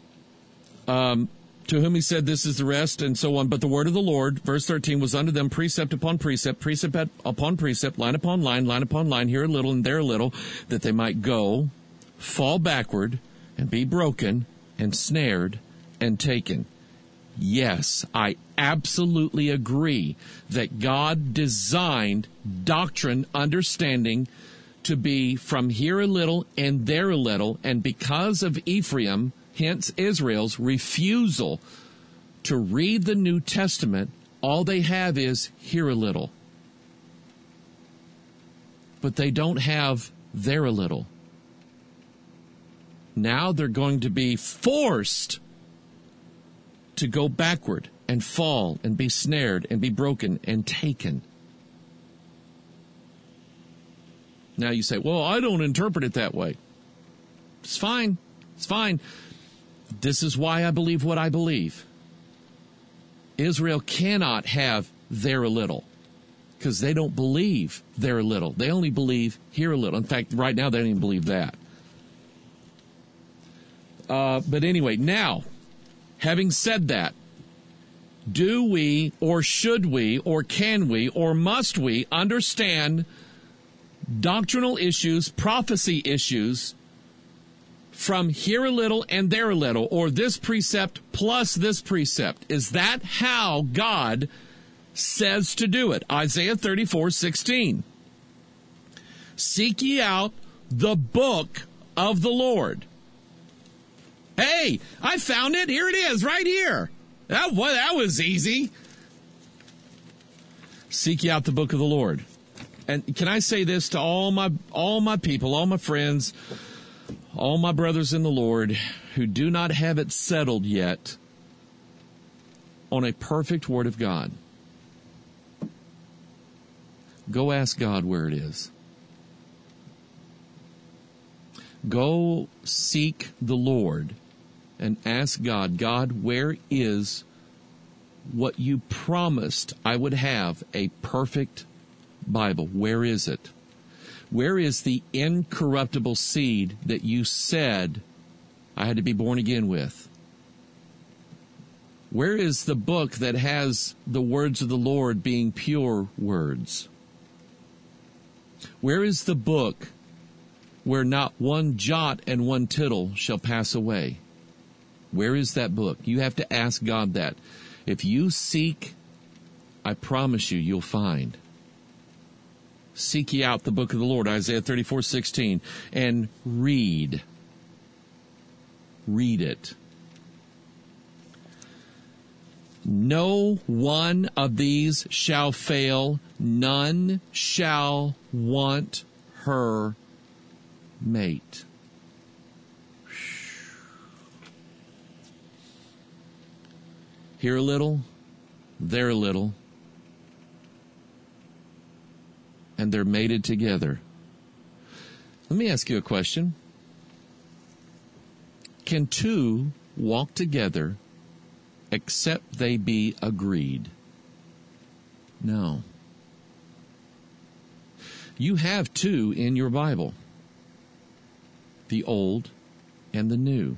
To whom he said, this is the rest, and so on. But the word of the Lord, verse 13, was unto them precept upon precept, precept upon precept, line upon line upon line, here a little and there a little, that they might go, fall backward, and be broken, and snared, and taken. Yes, I absolutely agree that God designed doctrine, understanding, to be from here a little and there a little, and because of Ephraim, hence Israel's refusal to read the New Testament, all they have is here a little. But they don't have there a little. Now they're going to be forced to go backward and fall and be snared and be broken and taken. Now you say, well, I don't interpret it that way. It's fine. It's fine. This is why I believe what I believe. Israel cannot have there a little, because they don't believe there a little. They only believe here a little. In fact, right now they don't even believe that. But anyway, now, having said that, do we or should we or can we or must we understand doctrinal issues, prophecy issues, from here a little and there a little, or this precept plus this precept? Is that how God says to do it? Isaiah 34:16. Seek ye out the book of the Lord. Hey, I found it. Here it is, right here. That was easy. Seek ye out the book of the Lord. And can I say this to all my people, all my friends, all my brothers in the Lord who do not have it settled yet on a perfect word of God? Go ask God where it is. Go seek the Lord and ask God, God, where is what you promised I would have, a perfect Bible? Where is it? Where is the incorruptible seed that you said I had to be born again with? Where is the book that has the words of the Lord being pure words? Where is the book where not one jot and one tittle shall pass away? Where is that book? You have to ask God that. If you seek I promise you, you'll find. Seek ye out the book of the Lord, Isaiah 34:16, and read. Read it. No one of these shall fail. None shall want her mate. Here a little, there a little, and they're mated together. Let me ask you a question. Can two walk together except they be agreed? No. You have two in your Bible, the Old and the New.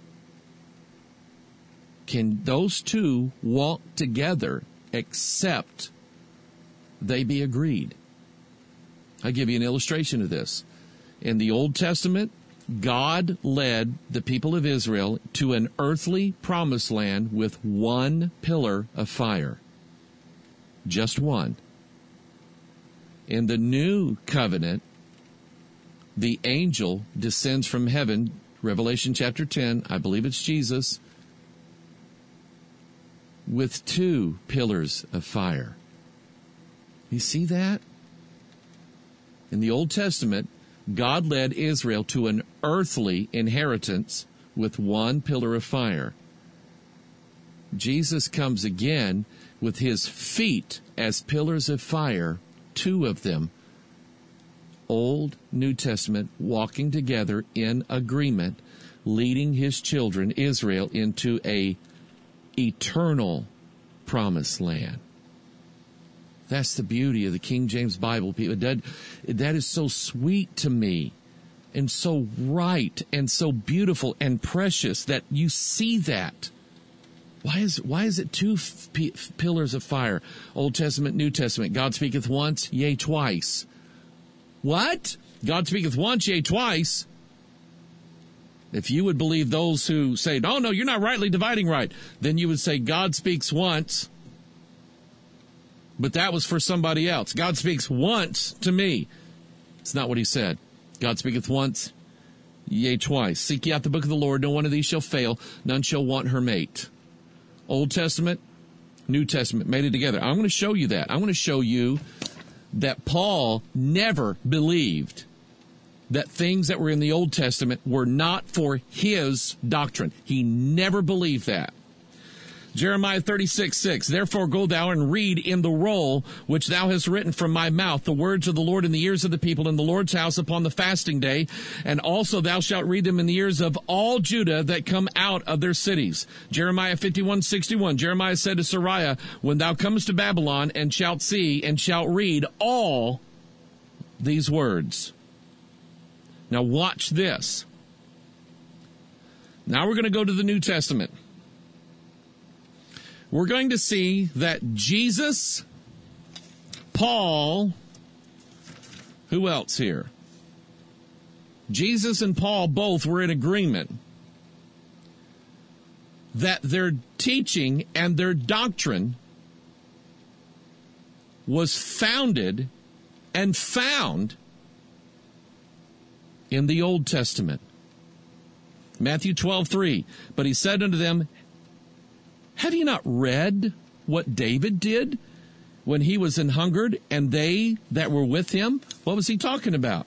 Can those two walk together except they be agreed? I'll give you an illustration of this. In the Old Testament, God led the people of Israel to an earthly promised land with one pillar of fire. Just one. In the New Covenant, the angel descends from heaven, Revelation chapter 10, I believe it's Jesus, with two pillars of fire. You see that? In the Old Testament, God led Israel to an earthly inheritance with one pillar of fire. Jesus comes again with his feet as pillars of fire, two of them, Old, New Testament, walking together in agreement, leading his children, Israel, into a eternal promised land. That's the beauty of the King James Bible. That is so sweet to me, and so right, and so beautiful and precious that you see that. Why is it two pillars of fire? Old Testament, New Testament. God speaketh once, yea, twice. What? God speaketh once, yea, twice? If you would believe those who say, no, you're not rightly dividing right, then you would say God speaks once, but that was for somebody else. God speaks once to me. It's not what he said. God speaketh once, yea, twice. Seek ye out the book of the Lord. No one of these shall fail. None shall want her mate. Old Testament, New Testament, made it together. I'm going to show you that. I'm going to show you that Paul never believed that things that were in the Old Testament were not for his doctrine. He never believed that. Jeremiah 36:6, therefore go thou and read in the roll which thou hast written from my mouth the words of the Lord in the ears of the people in the Lord's house upon the fasting day, and also thou shalt read them in the ears of all Judah that come out of their cities. Jeremiah 51:61, Jeremiah said to Sariah, when thou comest to Babylon and shalt see and shalt read all these words. Now watch this. Now we're going to go to the New Testament. We're going to see that Jesus, Paul, who else here? Jesus and Paul both were in agreement that their teaching and their doctrine was founded and found in the Old Testament. Matthew 12:3, but he said unto them, have you not read what David did when he was an hungered and they that were with him? What was he talking about?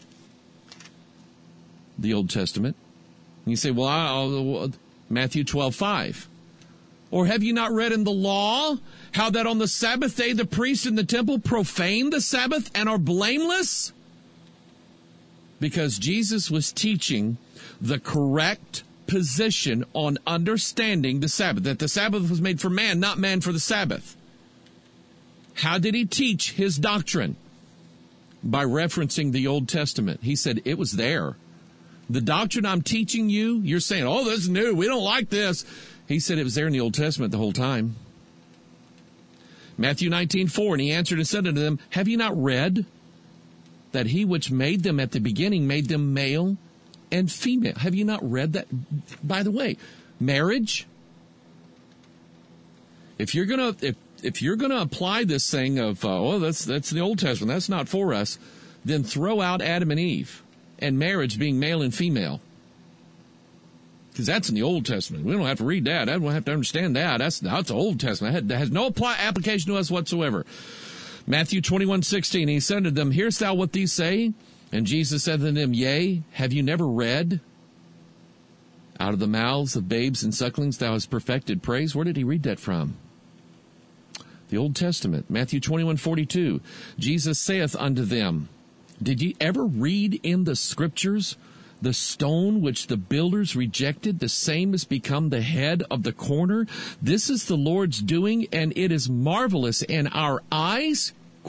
The Old Testament. And you say, well, Matthew 12:5. Or have you not read in the law how that on the Sabbath day the priests in the temple profane the Sabbath and are blameless? Because Jesus was teaching the correct position on understanding the Sabbath, that the Sabbath was made for man, not man for the Sabbath. How did he teach his doctrine? By referencing the Old Testament. He said it was there. The doctrine I'm teaching you, you're saying, oh, this is new, we don't like this. He said it was there in the Old Testament the whole time. Matthew 19:4, and he answered and said unto them, have you not read that he which made them at the beginning made them male and female? Have you not read that? By the way, marriage, if if you're going to apply this thing of, that's the Old Testament, that's not for us, then throw out Adam and Eve and marriage being male and female. Because that's in the Old Testament. We don't have to read that. I don't have to understand that. That's the Old Testament. That has no application to us whatsoever. Matthew 21:16, he said to them, hearest thou what these say? And Jesus said to them, yea, have you never read? Out of the mouths of babes and sucklings thou hast perfected praise. Where did he read that from? The Old Testament. Matthew 21:42, Jesus saith unto them, did ye ever read in the Scriptures, the stone which the builders rejected, the same has become the head of the corner? This is the Lord's doing, and it is marvelous in our eyes? ?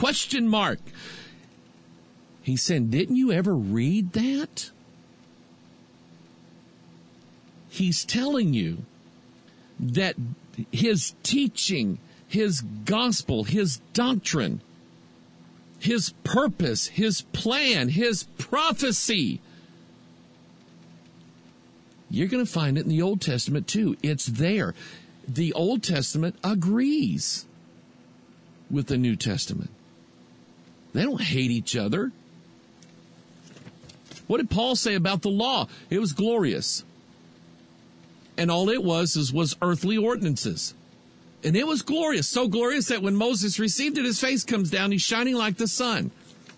He said, didn't you ever read that? He's telling you that his teaching, his gospel, his doctrine, his purpose, his plan, his prophecy, you're going to find it in the Old Testament too. It's there. The Old Testament agrees with the New Testament. They don't hate each other. What did Paul say about the law? It was glorious. And all it was earthly ordinances. And it was glorious, so glorious that when Moses received it, his face comes down, he's shining like the sun.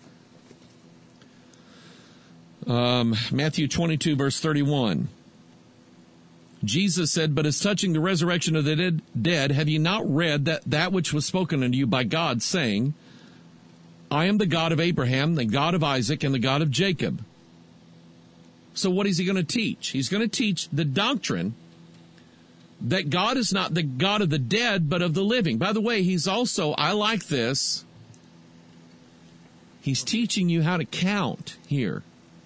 Matthew 22, verse 31. Jesus said, but as touching the resurrection of the dead, have ye not read that which was spoken unto you by God, saying, I am the God of Abraham, the God of Isaac, and the God of Jacob. So what is he going to teach? He's going to teach the doctrine that God is not the God of the dead, but of the living. By the way, he's also, I like this, he's teaching you how to count here.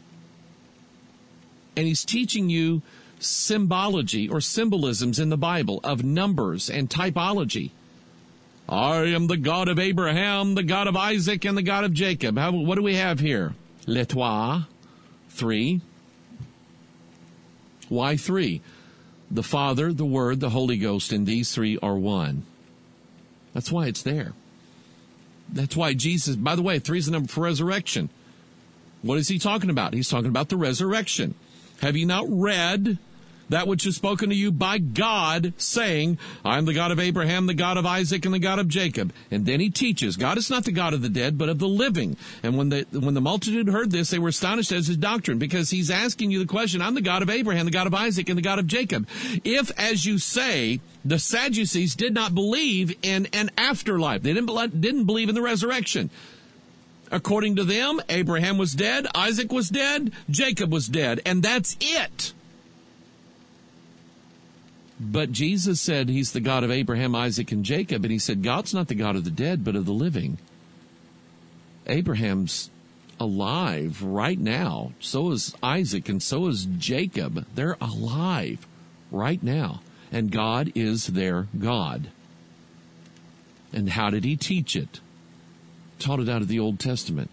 And he's teaching you symbology or symbolisms in the Bible of numbers and typology. I am the God of Abraham, the God of Isaac, and the God of Jacob. What do we have here? Le trois, 3. Why 3? The Father, the Word, the Holy Ghost, and these 3 are one. That's why it's there. That's why Jesus, by the way, 3 is the number for resurrection. What is he talking about? He's talking about the resurrection. Have you not read that which is spoken to you by God, saying, I am the God of Abraham, the God of Isaac, and the God of Jacob? And then he teaches, God is not the God of the dead, but of the living. And when the multitude heard this, they were astonished at his doctrine, because he's asking you the question, I'm the God of Abraham, the God of Isaac, and the God of Jacob. If, as you say, the Sadducees did not believe in an afterlife, they didn't believe in the resurrection. According to them, Abraham was dead, Isaac was dead, Jacob was dead, and that's it. But Jesus said he's the God of Abraham, Isaac, and Jacob, and he said God's not the God of the dead, but of the living. Abraham's alive right now. So is Isaac, and so is Jacob. They're alive right now, and God is their God. And how did he teach it? Taught it out of the Old Testament.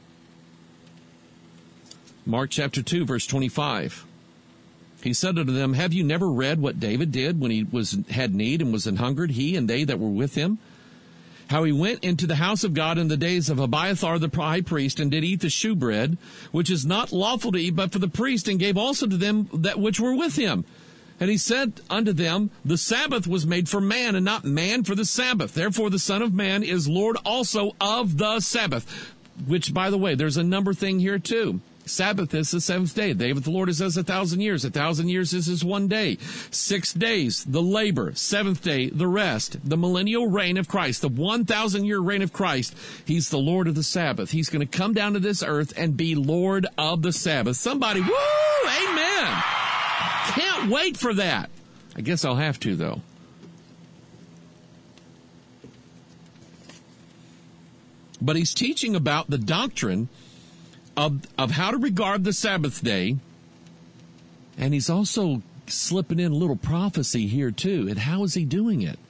Mark chapter 2, verse 25. He said unto them, have you never read what David did when he had need and was an hungered, he and they that were with him? How he went into the house of God in the days of Abiathar the high priest, and did eat the shewbread, which is not lawful to eat but for the priest, and gave also to them that which were with him. And he said unto them, the Sabbath was made for man, and not man for the Sabbath. Therefore the Son of Man is Lord also of the Sabbath. Which, by the way, there's a number thing here too. Sabbath is the seventh day. The day of the Lord is as 1,000 years. 1,000 years is as one day. 6 days, the labor. 7th day, the rest. The millennial reign of Christ. The 1,000-year reign of Christ. He's the Lord of the Sabbath. He's going to come down to this earth and be Lord of the Sabbath. Somebody, woo! Amen! Can't wait for that. I guess I'll have to, though. But he's teaching about the doctrine of how to regard the Sabbath day, and he's also slipping in a little prophecy here too. And how is he doing it?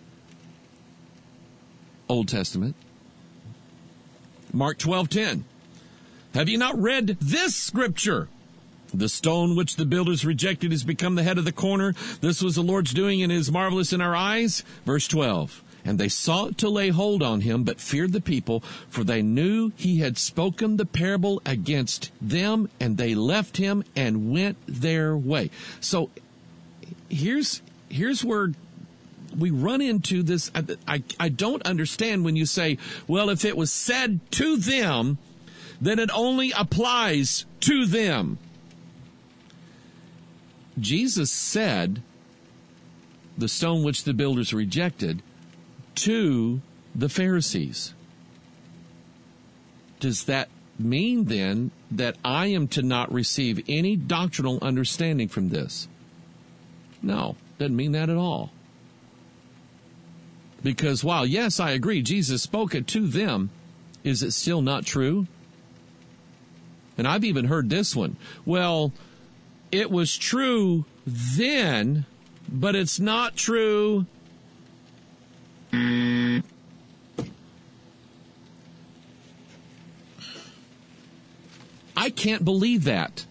Old Testament. Mark 12:10. Have you not read this scripture? The stone which the builders rejected has become the head of the corner. This was the Lord's doing, and is marvelous in our eyes. Verse 12. And they sought to lay hold on him, but feared the people, for they knew he had spoken the parable against them, and they left him and went their way. So here's where we run into this. I don't understand when you say, well, if it was said to them, then it only applies to them. Jesus said, the stone which the builders rejected, to the Pharisees. Does that mean then that I am to not receive any doctrinal understanding from this? No, doesn't mean that at all. Because while, yes, I agree, Jesus spoke it to them, is it still not true? And I've even heard this one. Well, it was true then, but it's not true. I can't believe that.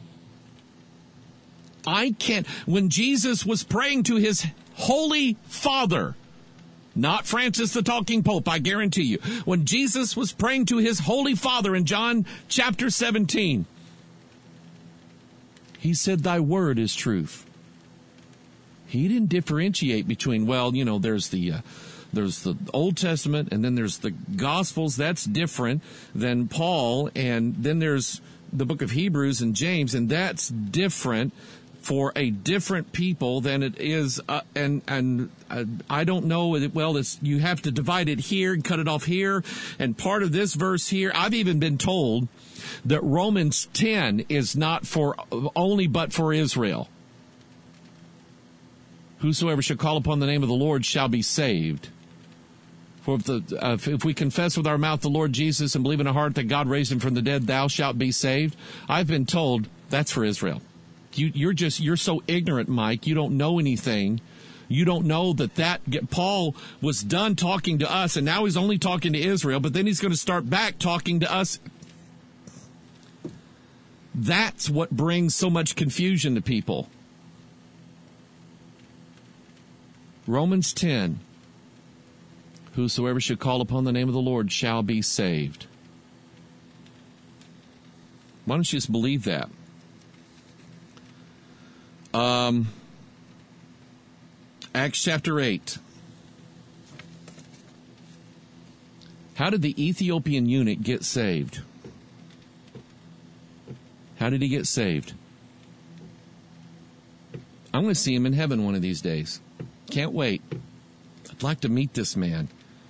I can't. When Jesus was praying to his Holy Father, not Francis the Talking Pope, I guarantee you. When Jesus was praying to his Holy Father in John chapter 17, he said, thy word is truth. He didn't differentiate between, well, you know, there's the Old Testament and then there's the Gospels. That's different than Paul. And then there's the book of Hebrews and James, and that's different for a different people than it is. I don't know. Well, you have to divide it here and cut it off here. And part of this verse here, I've even been told that Romans 10 is not for only but for Israel. Whosoever shall call upon the name of the Lord shall be saved. For if we confess with our mouth the Lord Jesus and believe in our heart that God raised him from the dead, thou shalt be saved. I've been told that's for Israel. You're so ignorant, Mike. You don't know anything. You don't know that Paul was done talking to us, and now he's only talking to Israel, but then he's going to start back talking to us. That's what brings so much confusion to people. Romans 10, whosoever should call upon the name of the Lord shall be saved. Why don't you just believe that? Acts chapter 8. How did the Ethiopian eunuch get saved? How did he get saved? I'm going to see him in heaven one of these days. Can't wait. I'd like to meet this man.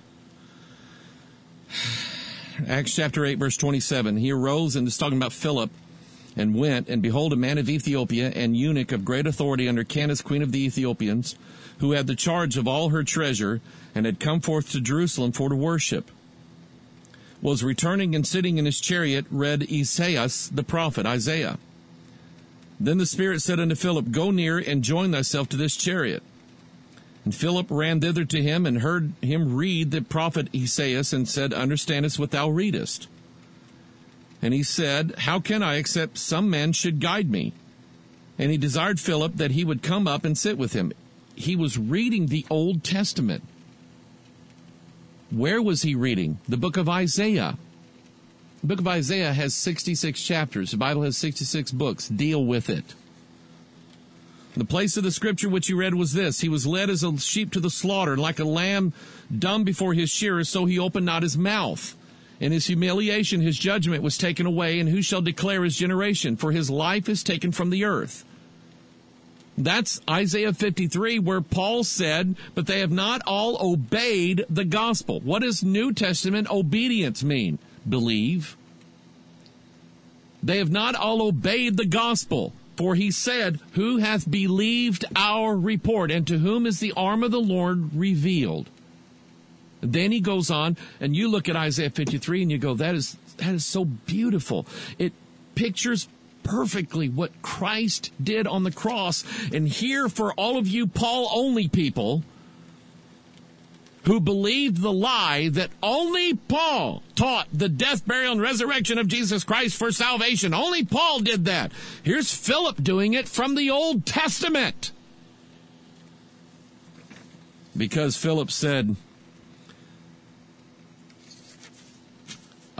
Acts chapter 8, verse 27. He arose, and is talking about Philip, and went, and behold, a man of Ethiopia, and eunuch of great authority under Candace, queen of the Ethiopians, who had the charge of all her treasure, and had come forth to Jerusalem for to worship, was returning and sitting in his chariot, read Esaias the prophet, Isaiah. Then the Spirit said unto Philip, go near and join thyself to this chariot. And Philip ran thither to him, and heard him read the prophet Esaias, and said, understandest what thou readest? And he said, how can I, except some man should guide me? And he desired Philip that he would come up and sit with him. He was reading the Old Testament. Where was he reading? The book of Isaiah. The book of Isaiah has 66 chapters. The Bible has 66 books. Deal with it. The place of the scripture which he read was this: he was led as a sheep to the slaughter, like a lamb dumb before his shearers, so he opened not his mouth. In his humiliation his judgment was taken away, and who shall declare his generation? For his life is taken from the earth. That's Isaiah 53, where Paul said, but they have not all obeyed the gospel. What does New Testament obedience mean? Believe. They have not all obeyed the gospel. For he said, who hath believed our report, and to whom is the arm of the Lord revealed? And then he goes on, and you look at Isaiah 53, and you go, that is so beautiful. It pictures perfectly what Christ did on the cross. And here, for all of you Paul-only people who believed the lie that only Paul taught the death, burial, and resurrection of Jesus Christ for salvation. Only Paul did that. Here's Philip doing it from the Old Testament. Because Philip said,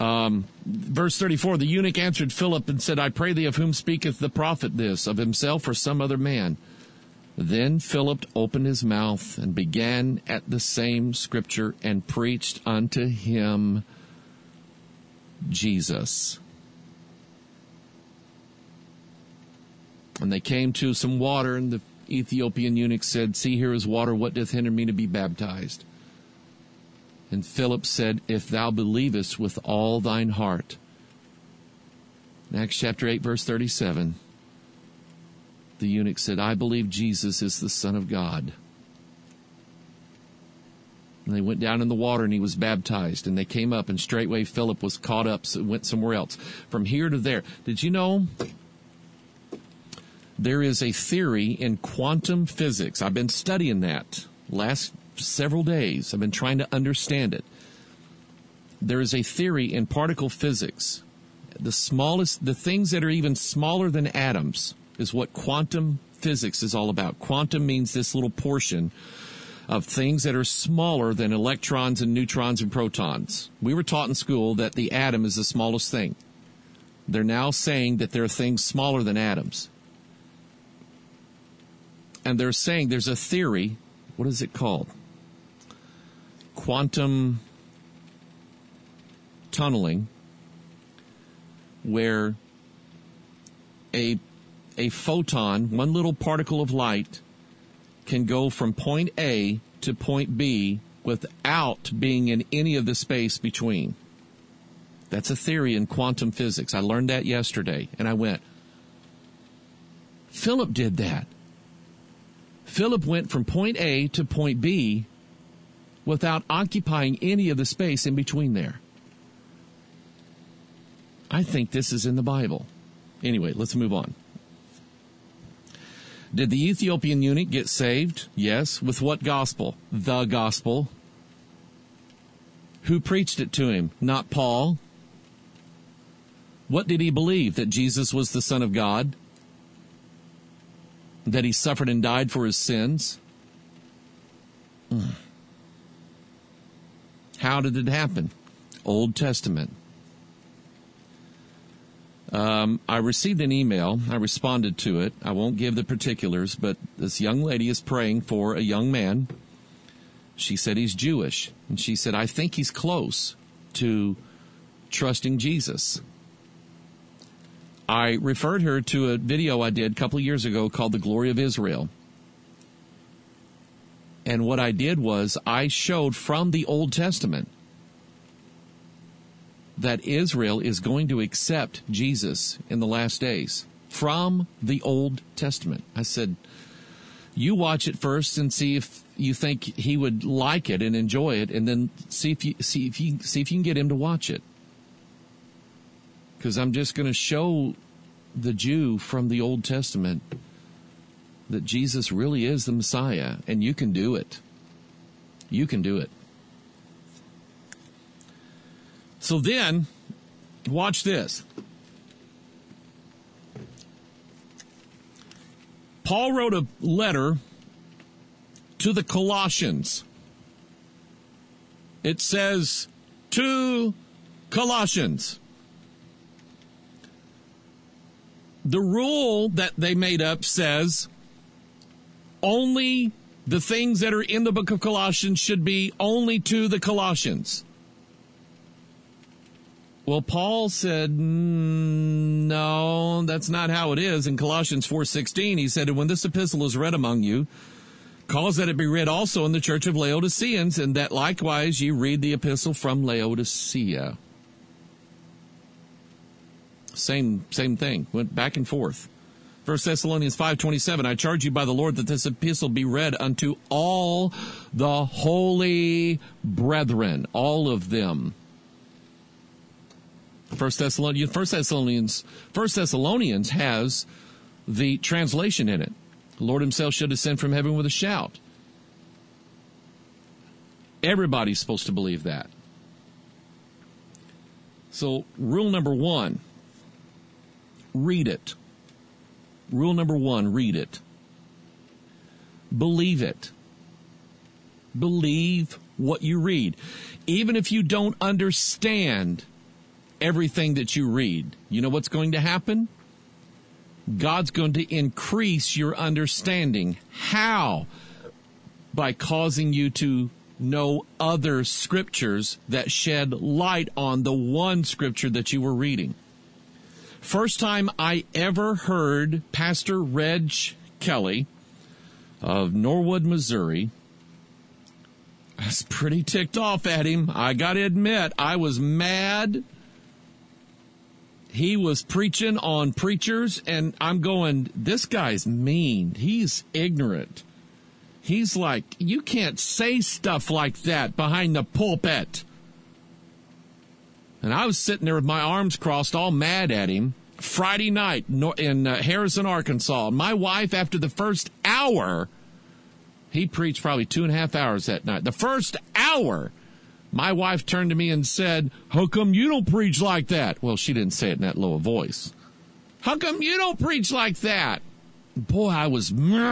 Verse 34, the eunuch answered Philip and said, I pray thee, of whom speaketh the prophet this, of himself or some other man? Then Philip opened his mouth and began at the same scripture and preached unto him Jesus. And they came to some water, and the Ethiopian eunuch said, See, here is water. What doth hinder me to be baptized? And Philip said, If thou believest with all thine heart. In Acts chapter 8, verse 37, the eunuch said, I believe Jesus is the Son of God. And they went down in the water, and he was baptized. And they came up, and straightway Philip was caught up, so went somewhere else. From here to there. Did you know there is a theory in quantum physics? I've been studying that last several days. I've been trying to understand it. There is a theory in particle physics. The things that are even smaller than atoms is what quantum physics is all about. Quantum means this little portion of things that are smaller than electrons and neutrons and protons. We were taught in school that the atom is the smallest thing. They're now saying that there are things smaller than atoms. And they're saying there's a theory. What is it called? Quantum tunneling, where a photon, one little particle of light, can go from point A to point B without being in any of the space between. That's a theory in quantum physics. I learned that yesterday, and I went, Philip did that. Philip went from point A to point B without occupying any of the space in between there. I think this is in the Bible. Anyway, let's move on. Did the Ethiopian eunuch get saved? Yes. With what gospel? The gospel. Who preached it to him? Not Paul. What did he believe? That Jesus was the Son of God? That he suffered and died for his sins? How did it happen? Old Testament. I received an email. I responded to it. I won't give the particulars, but this young lady is praying for a young man. She said he's Jewish. And she said, I think he's close to trusting Jesus. I referred her to a video I did a couple of years ago called The Glory of Israel. And what I did was I showed from the Old Testament that Israel is going to accept Jesus in the last days from the Old Testament. I said, you watch it first and see if you think he would like it and enjoy it, and then see if you can get him to watch it. Because I'm just going to show the Jew from the Old Testament that Jesus really is the Messiah, and you can do it. You can do it. So then, watch this. Paul wrote a letter to the Colossians. It says, to Colossians. The rule that they made up says only the things that are in the book of Colossians should be only to the Colossians. Well, Paul said, no, that's not how it is. In Colossians 4:16, he said, when this epistle is read among you, cause that it be read also in the church of Laodiceans, and that likewise ye read the epistle from Laodicea. Same thing. Went back and forth. 1 Thessalonians 5:27, I charge you by the Lord that this epistle be read unto all the holy brethren, all of them. 1 Thessalonians has the translation in it. The Lord himself shall descend from heaven with a shout. Everybody's supposed to believe that. So, rule number one, read it. Rule number one, read it. Believe it. Believe what you read. Even if you don't understand everything that you read, you know what's going to happen? God's going to increase your understanding. How? By causing you to know other scriptures that shed light on the one scripture that you were reading. First time I ever heard Pastor Reg Kelly of Norwood, Missouri, I was pretty ticked off at him. I got to admit, I was mad. He was preaching on preachers, and I'm going, this guy's mean. He's ignorant. He's like, you can't say stuff like that behind the pulpit. And I was sitting there with my arms crossed, all mad at him, Friday night in Harrison, Arkansas. My wife, after the first hour, he preached probably 2.5 hours that night. The first hour, my wife turned to me and said, how come you don't preach like that? Well, she didn't say it in that low a voice. How come you don't preach like that? Boy, I was...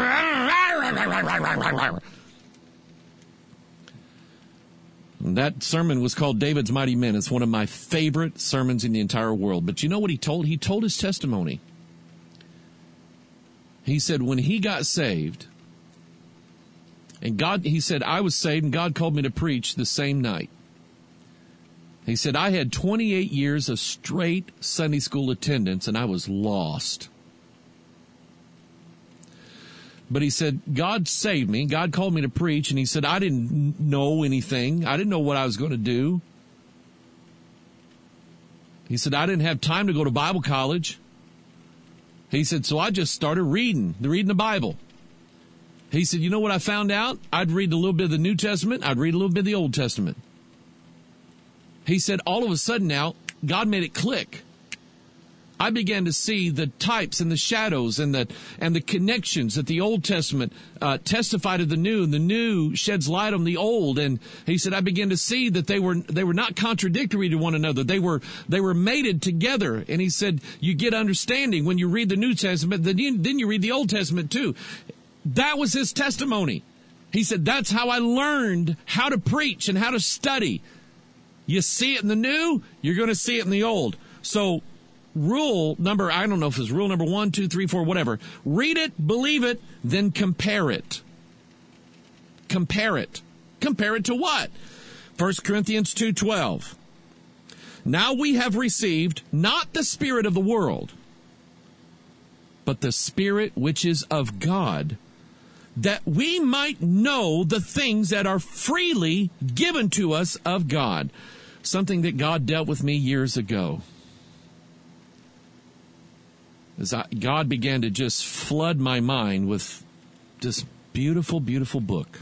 That sermon was called David's Mighty Men. It's one of my favorite sermons in the entire world. But you know what he told? He told his testimony. He said when he got saved, and God, he said, I was saved and God called me to preach the same night. He said, I had 28 years of straight Sunday school attendance and I was lost. But he said, God saved me. God called me to preach. And he said, I didn't know anything. I didn't know what I was going to do. He said, I didn't have time to go to Bible college. He said, so I just started reading the Bible. He said, you know what I found out? I'd read a little bit of the New Testament. I'd read a little bit of the Old Testament. He said, all of a sudden now, God made it click. I began to see the types and the shadows and the connections that the Old Testament testified of the New, and the New sheds light on the Old. And he said, I began to see that they were not contradictory to one another. They were mated together. And he said, you get understanding when you read the New Testament, then you read the Old Testament too. That was his testimony. He said, that's how I learned how to preach and how to study. You see it in the New, you're going to see it in the Old. So rule number, I don't know if it's rule number 1, 2, 3, 4, whatever. Read it, believe it, then compare it. Compare it. Compare it to what? 1 Corinthians 2:12. Now we have received not the spirit of the world, but the Spirit which is of God, that we might know the things that are freely given to us of God. Something that God dealt with me years ago. As God began to just flood my mind with this beautiful, beautiful book.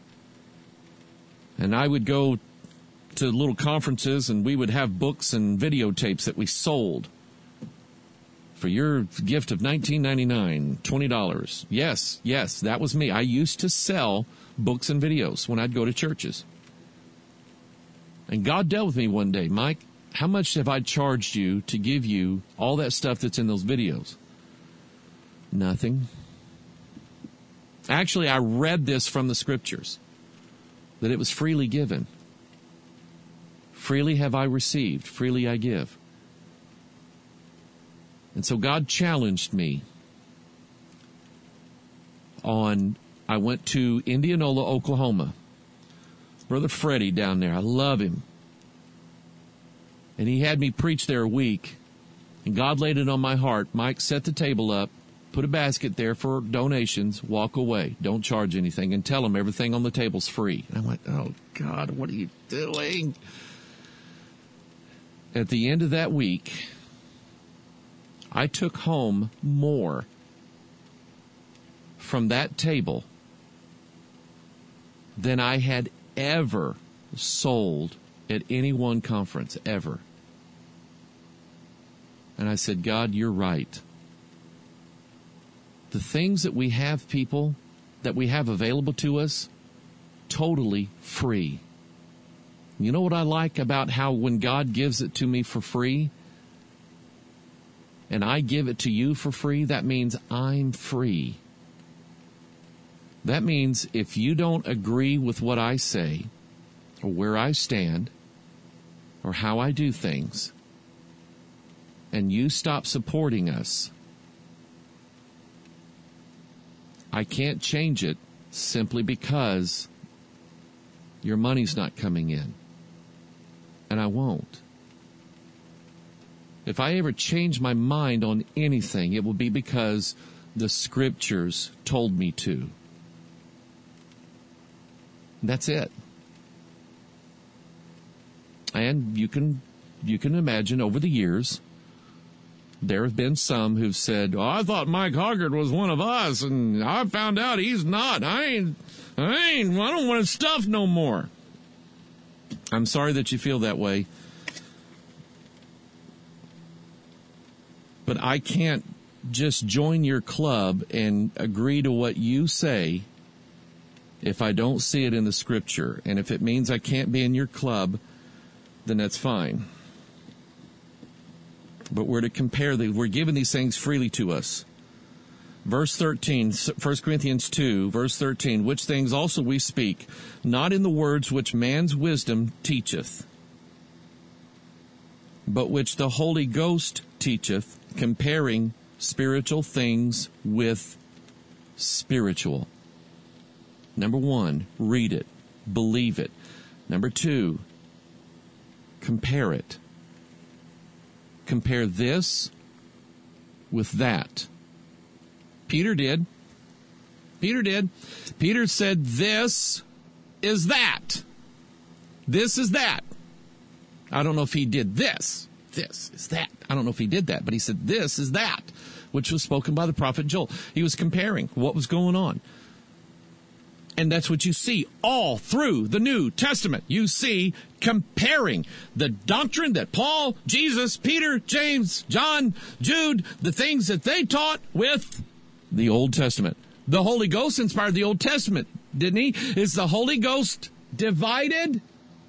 And I would go to little conferences and we would have books and videotapes that we sold. For your gift of $19.99, $20. Yes, that was me. I used to sell books and videos when I'd go to churches. And God dealt with me one day, Mike, how much have I charged you to give you all that stuff that's in those videos? Nothing. Actually, I read this from the scriptures, that it was freely given. Freely have I received, freely I give. And so God challenged me I went to Indianola, Oklahoma. Brother Freddie down there, I love him. And he had me preach there a week. And God laid it on my heart. Mike, set the table up, put a basket there for donations, walk away. Don't charge anything, and tell them everything on the table's free. And I'm like, oh, God, what are you doing? At the end of that week, I took home more from that table than I had ever sold at any one conference, ever. And I said, God, you're right. The things that we have, people, that we have available to us, totally free. You know what I like about how when God gives it to me for free, and I give it to you for free, that means I'm free. That means if you don't agree with what I say, or where I stand, or how I do things, and you stop supporting us, I can't change it simply because your money's not coming in. And I won't. If I ever change my mind on anything, it will be because the Scriptures told me to. That's it. And you can imagine over the years, there have been some who've said, "Oh, I thought Mike Hoggard was one of us, and I found out he's not. I don't want his stuff no more." I'm sorry that you feel that way. But I can't just join your club and agree to what you say if I don't see it in the Scripture. And if it means I can't be in your club, then that's fine. But we're to compare we're given these things freely to us. Verse 13, 1 Corinthians 2, verse 13, which things also we speak, not in the words which man's wisdom teacheth, but which the Holy Ghost teacheth, comparing spiritual things with spiritual. Number one, read it, believe it. Number two, compare it. Compare this with that. Peter did. Peter said, this is that. This is that. I don't know if he did this. This is that. I don't know if he did that, but he said, this is that, which was spoken by the prophet Joel. He was comparing what was going on. And that's what you see all through the New Testament. You see comparing the doctrine that Paul, Jesus, Peter, James, John, Jude, the things that they taught with the Old Testament. The Holy Ghost inspired the Old Testament, didn't he? Is the Holy Ghost divided?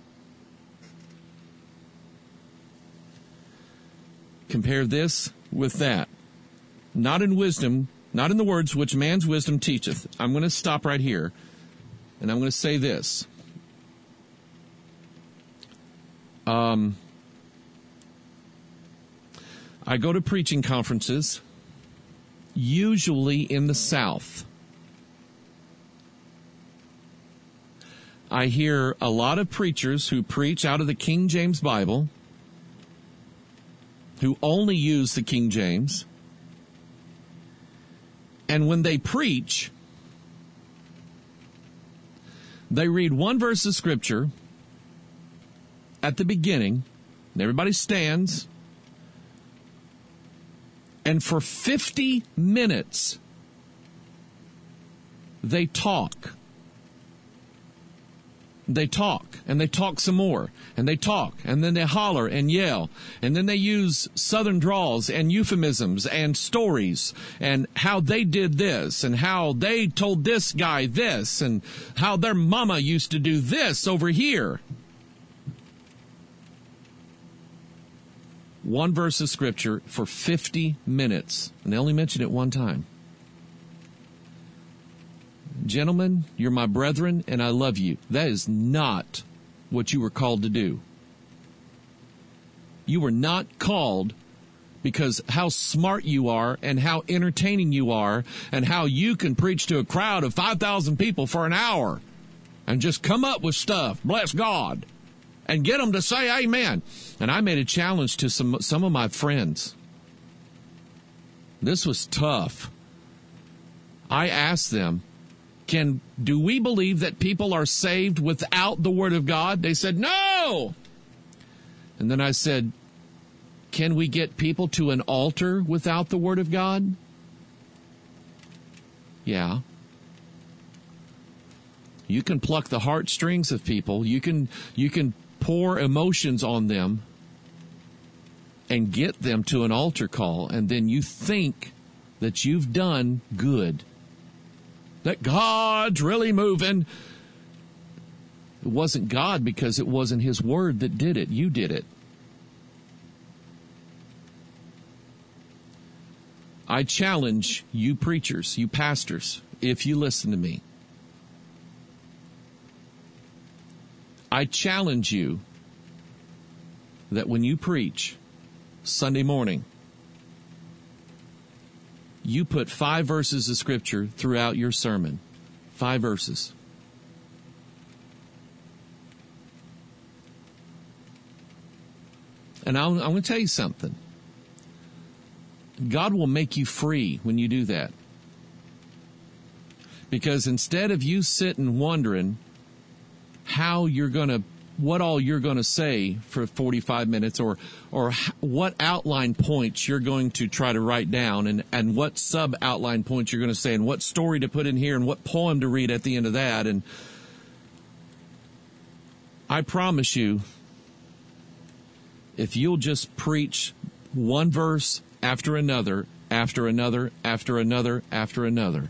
Compare this with that. Not in wisdom, not in the words which man's wisdom teacheth. I'm going to stop right here, and I'm going to say this. I go to preaching conferences, usually in the South. I hear a lot of preachers who preach out of the King James Bible, who only use the King James, and when they preach, they read one verse of Scripture at the beginning, and everybody stands, and for 50 minutes, they talk. They talk, and they talk some more, and they talk, and then they holler and yell, and then they use southern draws and euphemisms and stories, and how they did this, and how they told this guy this, and how their mama used to do this over here. One verse of Scripture for 50 minutes, and they only mention it one time. Gentlemen, you're my brethren, and I love you. That is not what you were called to do. You were not called because how smart you are and how entertaining you are and how you can preach to a crowd of 5,000 people for an hour and just come up with stuff, bless God, and get them to say amen. And I made a challenge to some of my friends. This was tough. I asked them, do we believe that people are saved without the Word of God? They said, no. And then I said, can we get people to an altar without the Word of God? Yeah. You can pluck the heartstrings of people. You can pour emotions on them and get them to an altar call, and then you think that you've done good, that God's really moving. It wasn't God because it wasn't His Word that did it. You did it. I challenge you preachers, you pastors, if you listen to me. I challenge you that when you preach, Sunday morning, you put 5 verses of Scripture throughout your sermon. 5 verses. And I'm going to tell you something. God will make you free when you do that. Because instead of you sitting wondering what all you're going to say for 45 minutes or what outline points you're going to try to write down and what sub-outline points you're going to say and what story to put in here and what poem to read at the end of that. And I promise you, if you'll just preach one verse after another, after another, after another, after another,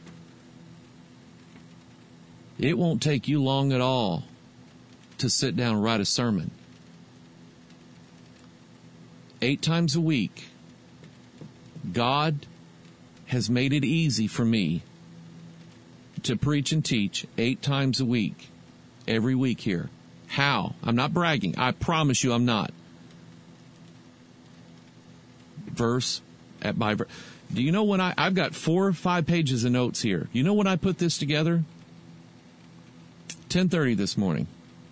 it won't take you long at all to sit down and write a sermon. 8 times a week, God has made it easy for me to preach and teach 8 times a week, every week here. How? I'm not bragging. I promise you I'm not. Verse by verse. Do you know when I've got 4 or 5 pages of notes here. You know when I put this together? 10:30 this morning.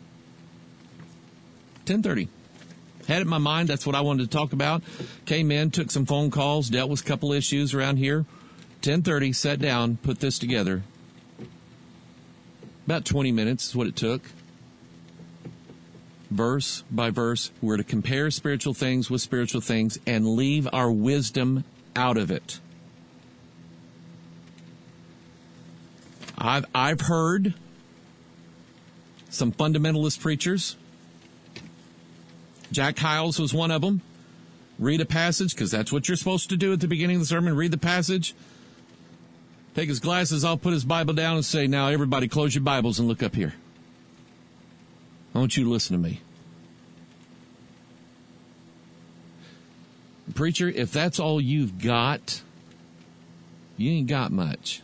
10:30. Had it in my mind. That's what I wanted to talk about. Came in, took some phone calls, dealt with a couple issues around here. 10:30, sat down, put this together. About 20 minutes is what it took. Verse by verse, we're to compare spiritual things with spiritual things and leave our wisdom out of it. I've heard some fundamentalist preachers. Jack Hyles was one of them. Read a passage, because that's what you're supposed to do at the beginning of the sermon. Read the passage. Take his glasses off, put his Bible down, and say, now everybody close your Bibles and look up here. I want you to listen to me. Preacher, if that's all you've got, you ain't got much.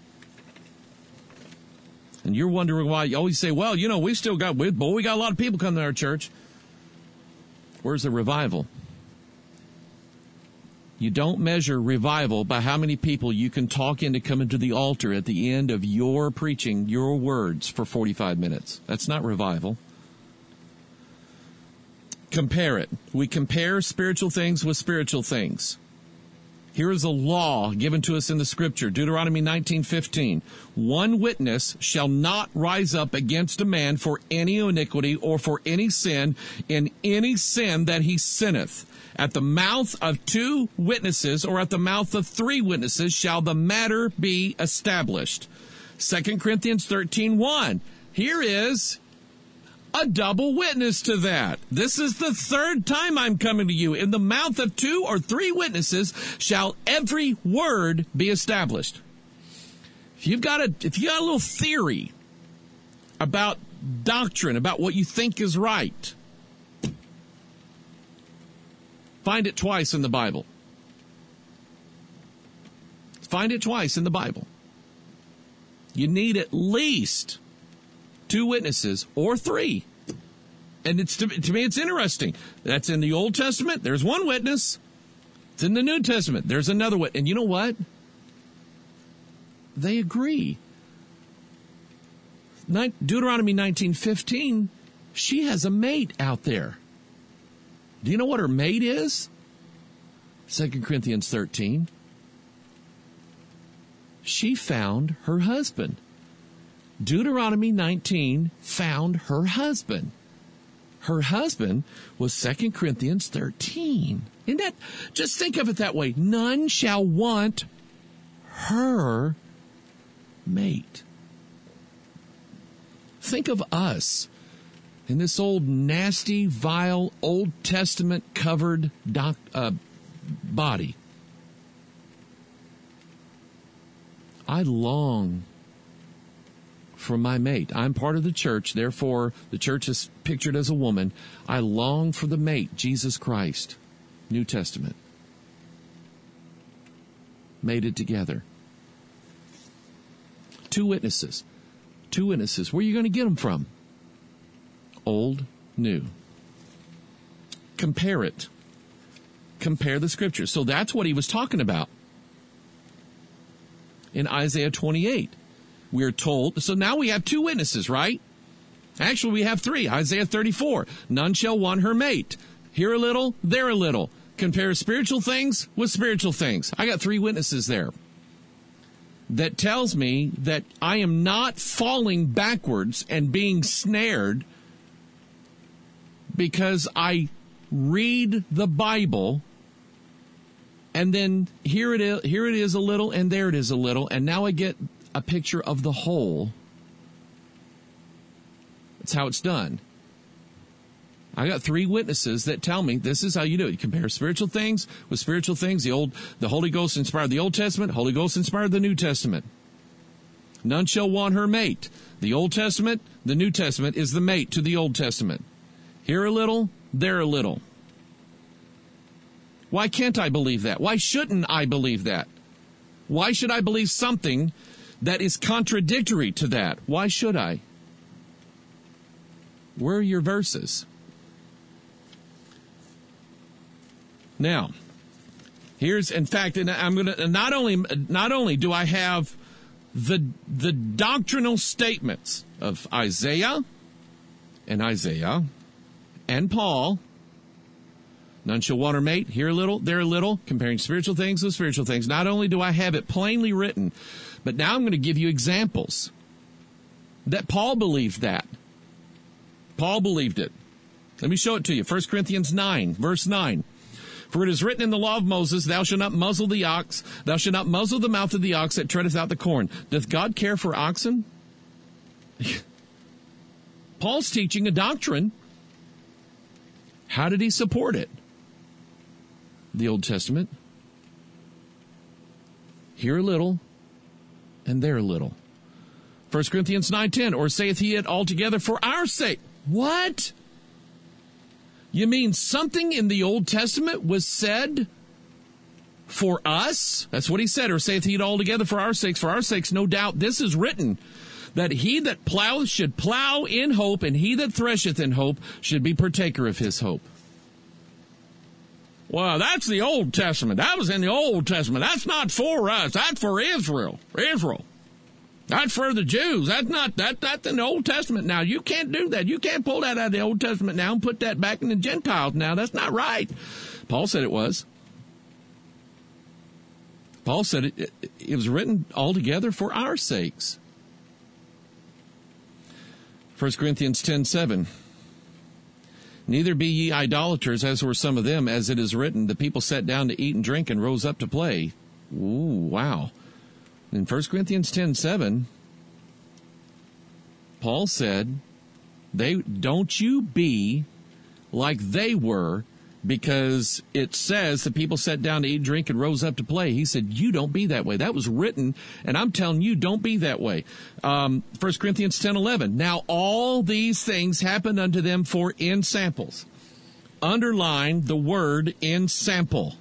And you're wondering why you always say, well, we got a lot of people coming to our church. Where's the revival? You don't measure revival by how many people you can talk into coming to the altar at the end of your preaching, your words for 45 minutes. That's not revival. Compare it. We compare spiritual things with spiritual things. Here is a law given to us in the Scripture, Deuteronomy 19:15. One witness shall not rise up against a man for any iniquity or for any sin in any sin that he sinneth. At the mouth of 2 witnesses or at the mouth of 3 witnesses shall the matter be established. 2 Corinthians 13:1. Here is a double witness to that. This is the 3rd time I'm coming to you. In the mouth of 2 or 3 witnesses shall every word be established. If you got a little theory about doctrine, about what you think is right, find it twice in the Bible. Find it twice in the Bible. You need at least 2 witnesses or 3. And to me, it's interesting. That's in the Old Testament. There's 1 witness. It's in the New Testament. There's another witness. And you know what? They agree. Deuteronomy 19:15, she has a mate out there. Do you know what her mate is? 2 Corinthians 13. She found her husband. Deuteronomy 19 found her husband. Her husband was 2 Corinthians 13. Isn't that, just think of it that way. None shall want her mate. Think of us in this old, nasty, vile, Old Testament covered body. I long for my mate. I'm part of the church, therefore the church is pictured as a woman. I long for the mate, Jesus Christ. New Testament. Mated together. 2 witnesses. 2 witnesses. Where are you going to get them from? Old, new. Compare it. compare the scriptures. So that's what he was talking about in Isaiah 28. We're told, so now we have two witnesses, right? Actually, we have three. Isaiah 34, none shall want her mate. Here a little, there a little. Compare spiritual things with spiritual things. I got three witnesses there. That tells me that I am not falling backwards and being snared because I read the Bible and then here it is a little and there it is a little, and now I get a picture of the whole. That's how it's done. I got three witnesses that tell me this is how you do it. You compare spiritual things with spiritual things. The Holy Ghost inspired the Old Testament. Holy Ghost inspired the New Testament. None shall want her mate. The Old Testament, the New Testament is the mate to the Old Testament. Here a little, there a little. Why can't I believe that? Why shouldn't I believe that? Why should I believe something that is contradictory to that? Why should I? Where are your verses? Now, here's, in fact, and I'm going to, not only do I have the doctrinal statements of Isaiah and Paul, none shall want her mate, here a little, there a little, comparing spiritual things with spiritual things. Not only do I have it plainly written, but now I'm going to give you examples that Paul believed that. Paul believed it. Let me show it to you. 1 Corinthians 9, verse 9. For it is written in the law of Moses, thou shalt not muzzle the ox, thou shalt not muzzle the mouth of the ox that treadeth out the corn. Doth God care for oxen? Paul's teaching a doctrine. How did he support it? The Old Testament. Here a little, and there a little. 1 Corinthians 9:10, or saith he it altogether for our sake? What? You mean something in the Old Testament was said for us? That's what he said. Or saith he it altogether for our sakes? For our sakes, no doubt, this is written, that he that ploweth should plow in hope, and he that thresheth in hope should be partaker of his hope. Well, that's the Old Testament. That was in the Old Testament. That's not for us. That's for Israel. That's for the Jews. That's in the Old Testament. Now, you can't do that. You can't pull that out of the Old Testament now and put that back in the Gentiles now. That's not right. Paul said it was. Paul said it was written altogether for our sakes. 1 Corinthians 10:7. Neither be ye idolaters, as were some of them, as it is written, the people sat down to eat and drink and rose up to play. Ooh, wow. In 1 Corinthians 10:7, Paul said, don't you be like they were, because it says the people sat down to eat, drink, and rose up to play. He said, you don't be that way. That was written, and I'm telling you, don't be that way. 1 Corinthians 10:11, now all these things happened unto them for ensamples. Underline the word ensample.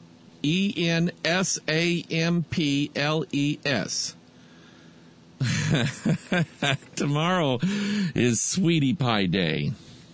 ENSAMPLES. Tomorrow is Sweetie Pie Day.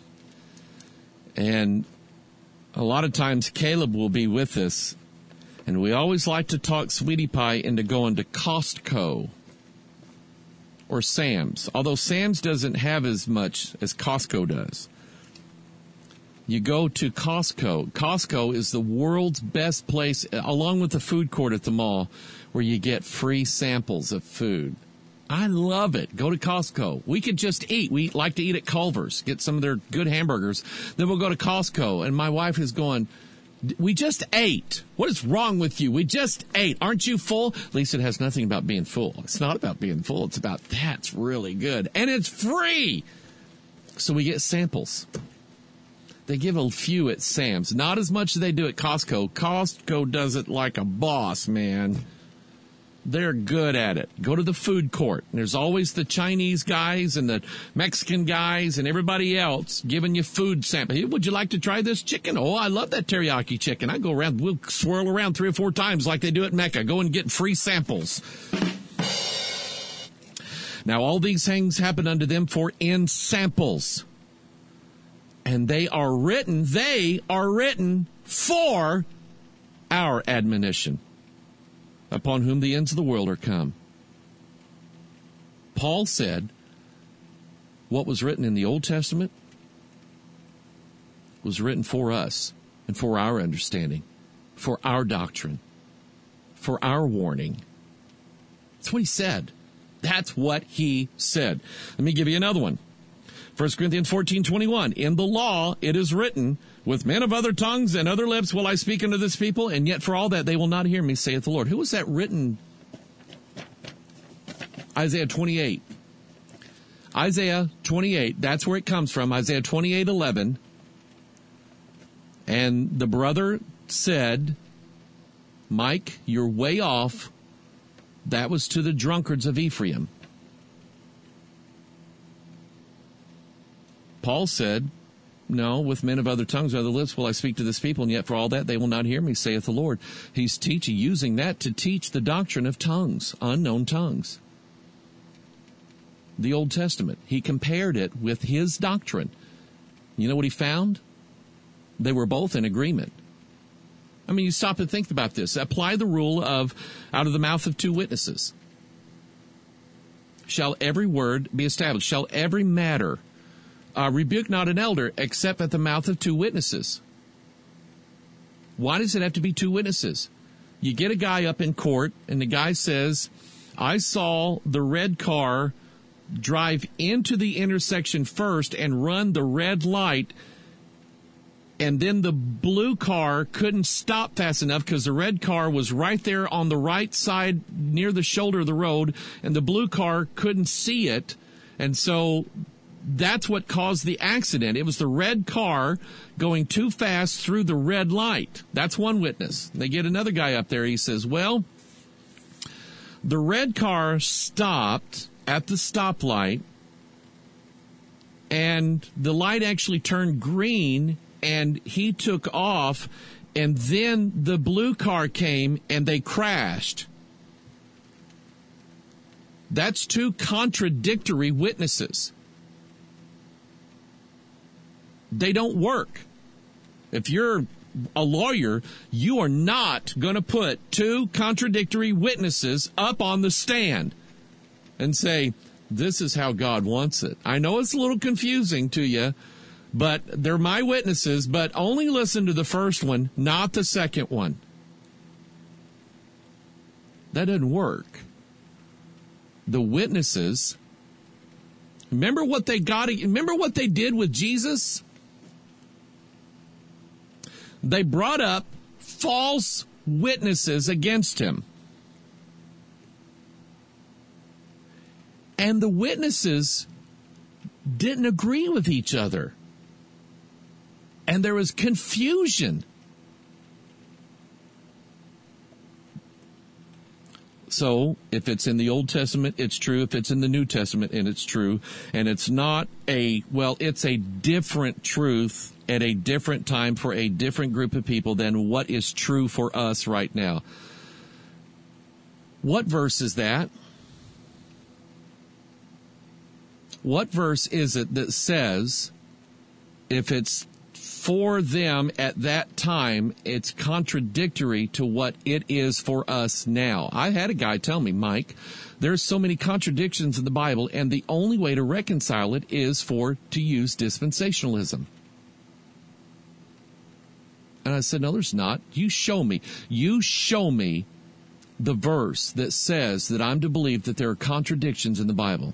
And a lot of times Caleb will be with us, and we always like to talk Sweetie Pie into going to Costco or Sam's, although Sam's doesn't have as much as Costco does. You go to Costco. Costco is the world's best place, along with the food court at the mall, where you get free samples of food. I love it. Go to Costco. We could just eat. We like to eat at Culver's, get some of their good hamburgers. Then we'll go to Costco, and my wife is going, we just ate. What is wrong with you? We just ate. Aren't you full? At least it has nothing about being full. It's not about being full. It's about that's really good. And it's free. So we get samples. They give a few at Sam's. Not as much as they do at Costco. Costco does it like a boss, man. They're good at it. Go to the food court. There's always the Chinese guys and the Mexican guys and everybody else giving you food samples. Hey, would you like to try this chicken? Oh, I love that teriyaki chicken. I go around, we'll swirl around 3 or 4 times like they do at Mecca. Go and get free samples. Now, all these things happen unto them for ensamples. And they are written for our admonition, upon whom the ends of the world are come. Paul said what was written in the Old Testament was written for us and for our understanding, for our doctrine, for our warning. That's what he said. That's what he said. Let me give you another one. 1 Corinthians 14:21. In the law it is written, with men of other tongues and other lips will I speak unto this people, and yet for all that they will not hear me, saith the Lord. Who was that written? Isaiah 28. Isaiah 28, that's where it comes from. Isaiah 28:11. And the brother said, Mike, you're way off. That was to the drunkards of Ephraim. Paul said, no, with men of other tongues or other lips will I speak to this people, and yet for all that they will not hear me, saith the Lord. He's using that to teach the doctrine of tongues, unknown tongues. The Old Testament. He compared it with his doctrine. You know what he found? They were both in agreement. I mean, you stop and think about this. Apply the rule of out of the mouth of two witnesses shall every word be established. Shall every matter rebuke not an elder except at the mouth of two witnesses. Why does it have to be two witnesses? You get a guy up in court and the guy says, I saw the red car drive into the intersection first and run the red light, and then the blue car couldn't stop fast enough because the red car was right there on the right side near the shoulder of the road, and the blue car couldn't see it. And so that's what caused the accident. It was the red car going too fast through the red light. That's one witness. They get another guy up there. He says, well, the red car stopped at the stoplight, and the light actually turned green, and he took off, and then the blue car came, and they crashed. That's two contradictory witnesses. They don't work. If you're a lawyer, you are not going to put two contradictory witnesses up on the stand and say, this is how God wants it. I know it's a little confusing to you, but they're my witnesses, but only listen to the first one, not the second one. That doesn't work. The witnesses, remember what they did with Jesus? They brought up false witnesses against him. And the witnesses didn't agree with each other. And there was confusion. So, if it's in the Old Testament, it's true. If it's in the New Testament, and it's true. And it's not it's a different truth at a different time for a different group of people than what is true for us right now. What verse is that? What verse is it that says, if it's for them at that time, it's contradictory to what it is for us now? I had a guy tell me, Mike, there's so many contradictions in the Bible, and the only way to reconcile it is to use dispensationalism. And I said, no, there's not. You show me. You show me the verse that says that I'm to believe that there are contradictions in the Bible.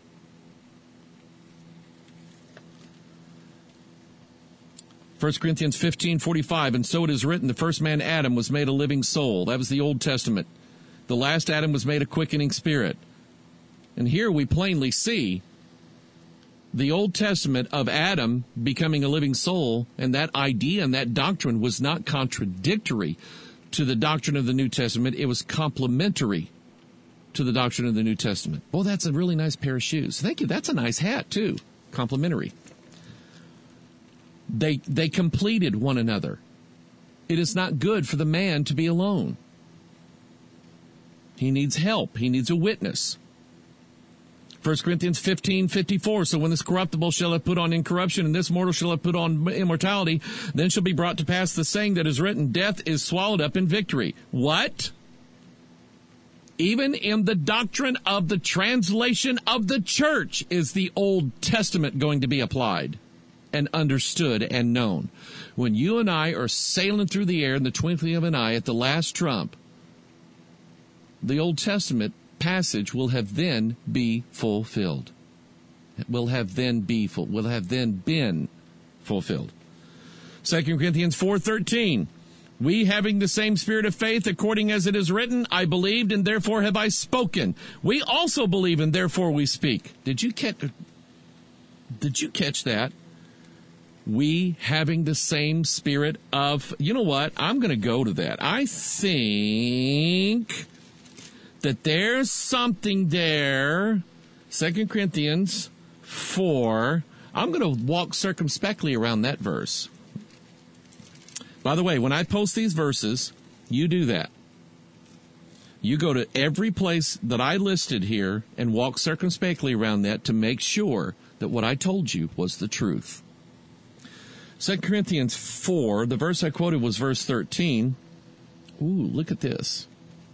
1 Corinthians 15:45, and so it is written, the first man, Adam, was made a living soul. That was the Old Testament. The last Adam was made a quickening spirit. And here we plainly see the Old Testament of Adam becoming a living soul, and that idea and that doctrine was not contradictory to the doctrine of the New Testament. It was complementary to the doctrine of the New Testament. Well, that's a really nice pair of shoes. Thank you. That's a nice hat, too. Complementary. They completed one another. It is not good for the man to be alone. He needs help. He needs a witness. 1 Corinthians 15:54. So when this corruptible shall have put on incorruption, and this mortal shall have put on immortality, then shall be brought to pass the saying that is written, death is swallowed up in victory. What? Even in the doctrine of the translation of the church is the Old Testament going to be applied and understood and known. When you and I are sailing through the air in the twinkling of an eye at the last trump, the Old Testament passage will have then be fulfilled. Will have then been fulfilled. 2 Corinthians 4:13. We, having the same spirit of faith, according as it is written, I believed, and therefore have I spoken. We also believe, and therefore we speak. Did you catch that? We, having the same spirit of, you know what? I'm going to go to that. I think that there's something there. 2 Corinthians 4. I'm going to walk circumspectly around that verse. By the way, when I post these verses, you do that. You go to every place that I listed here and walk circumspectly around that to make sure that what I told you was the truth. 2 Corinthians 4, the verse I quoted was verse 13. Ooh, look at this.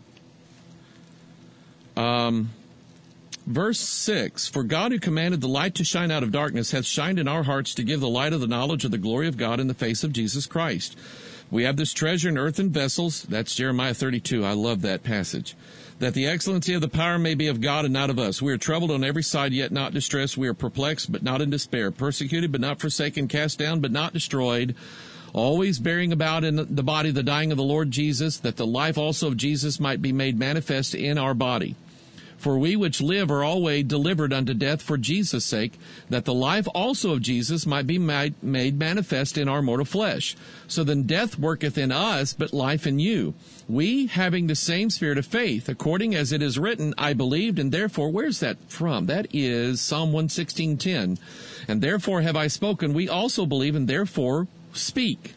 Verse 6, for God who commanded the light to shine out of darkness hath shined in our hearts to give the light of the knowledge of the glory of God in the face of Jesus Christ. We have this treasure in earthen vessels. That's Jeremiah 32. I love that passage. That the excellency of the power may be of God and not of us. We are troubled on every side, yet not distressed. We are perplexed, but not in despair. Persecuted, but not forsaken. Cast down, but not destroyed. Always bearing about in the body the dying of the Lord Jesus, that the life also of Jesus might be made manifest in our body. For we which live are always delivered unto death for Jesus' sake, that the life also of Jesus might be made manifest in our mortal flesh. So then death worketh in us, but life in you. We, having the same spirit of faith, according as it is written, I believed, and therefore, where's that from? That is Psalm 116:10. And therefore have I spoken. We also believe, and therefore speak.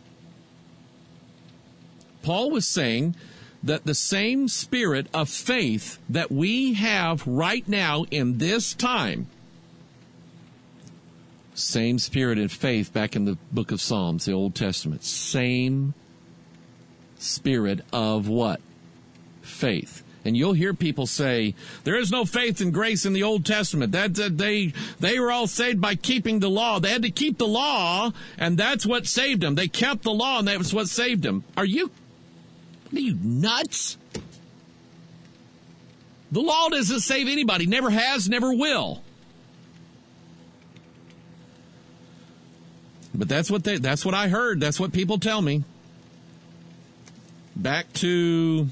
Paul was saying that the same spirit of faith that we have right now in this time, same spirit of faith back in the book of Psalms, the Old Testament, same spirit of what? Faith. And you'll hear people say, there is no faith and grace in the Old Testament. They were all saved by keeping the law. They had to keep the law, and that's what saved them. They kept the law, and that was what saved them. Are you nuts? The law doesn't save anybody. Never has, never will. But that's what I heard. That's what people tell me. Back to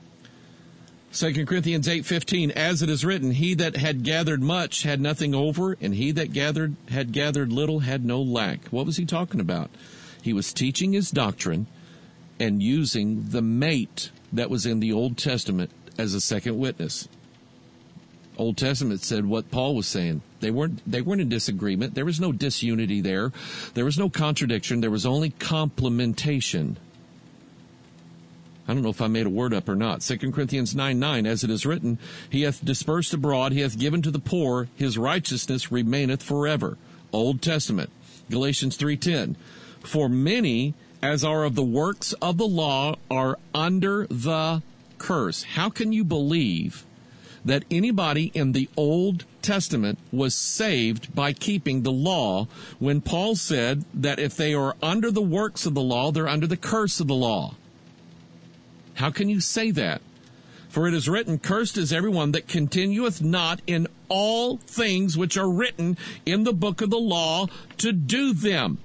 2 Corinthians 8:15. As it is written, he that had gathered much had nothing over, and he that had gathered little had no lack. What was he talking about? He was teaching his doctrine and using the mate that was in the Old Testament as a second witness. Old Testament said what Paul was saying. They weren't in disagreement. There was no disunity there. There was no contradiction. There was only complementation. I don't know if I made a word up or not. 2 Corinthians 9:9, as it is written, he hath dispersed abroad, he hath given to the poor, his righteousness remaineth forever. Old Testament. Galatians 3:10, for many as are of the works of the law are under the curse. How can you believe that anybody in the Old Testament was saved by keeping the law when Paul said that if they are under the works of the law, they're under the curse of the law? How can you say that? For it is written, cursed is everyone that continueth not in all things which are written in the book of the law to do them.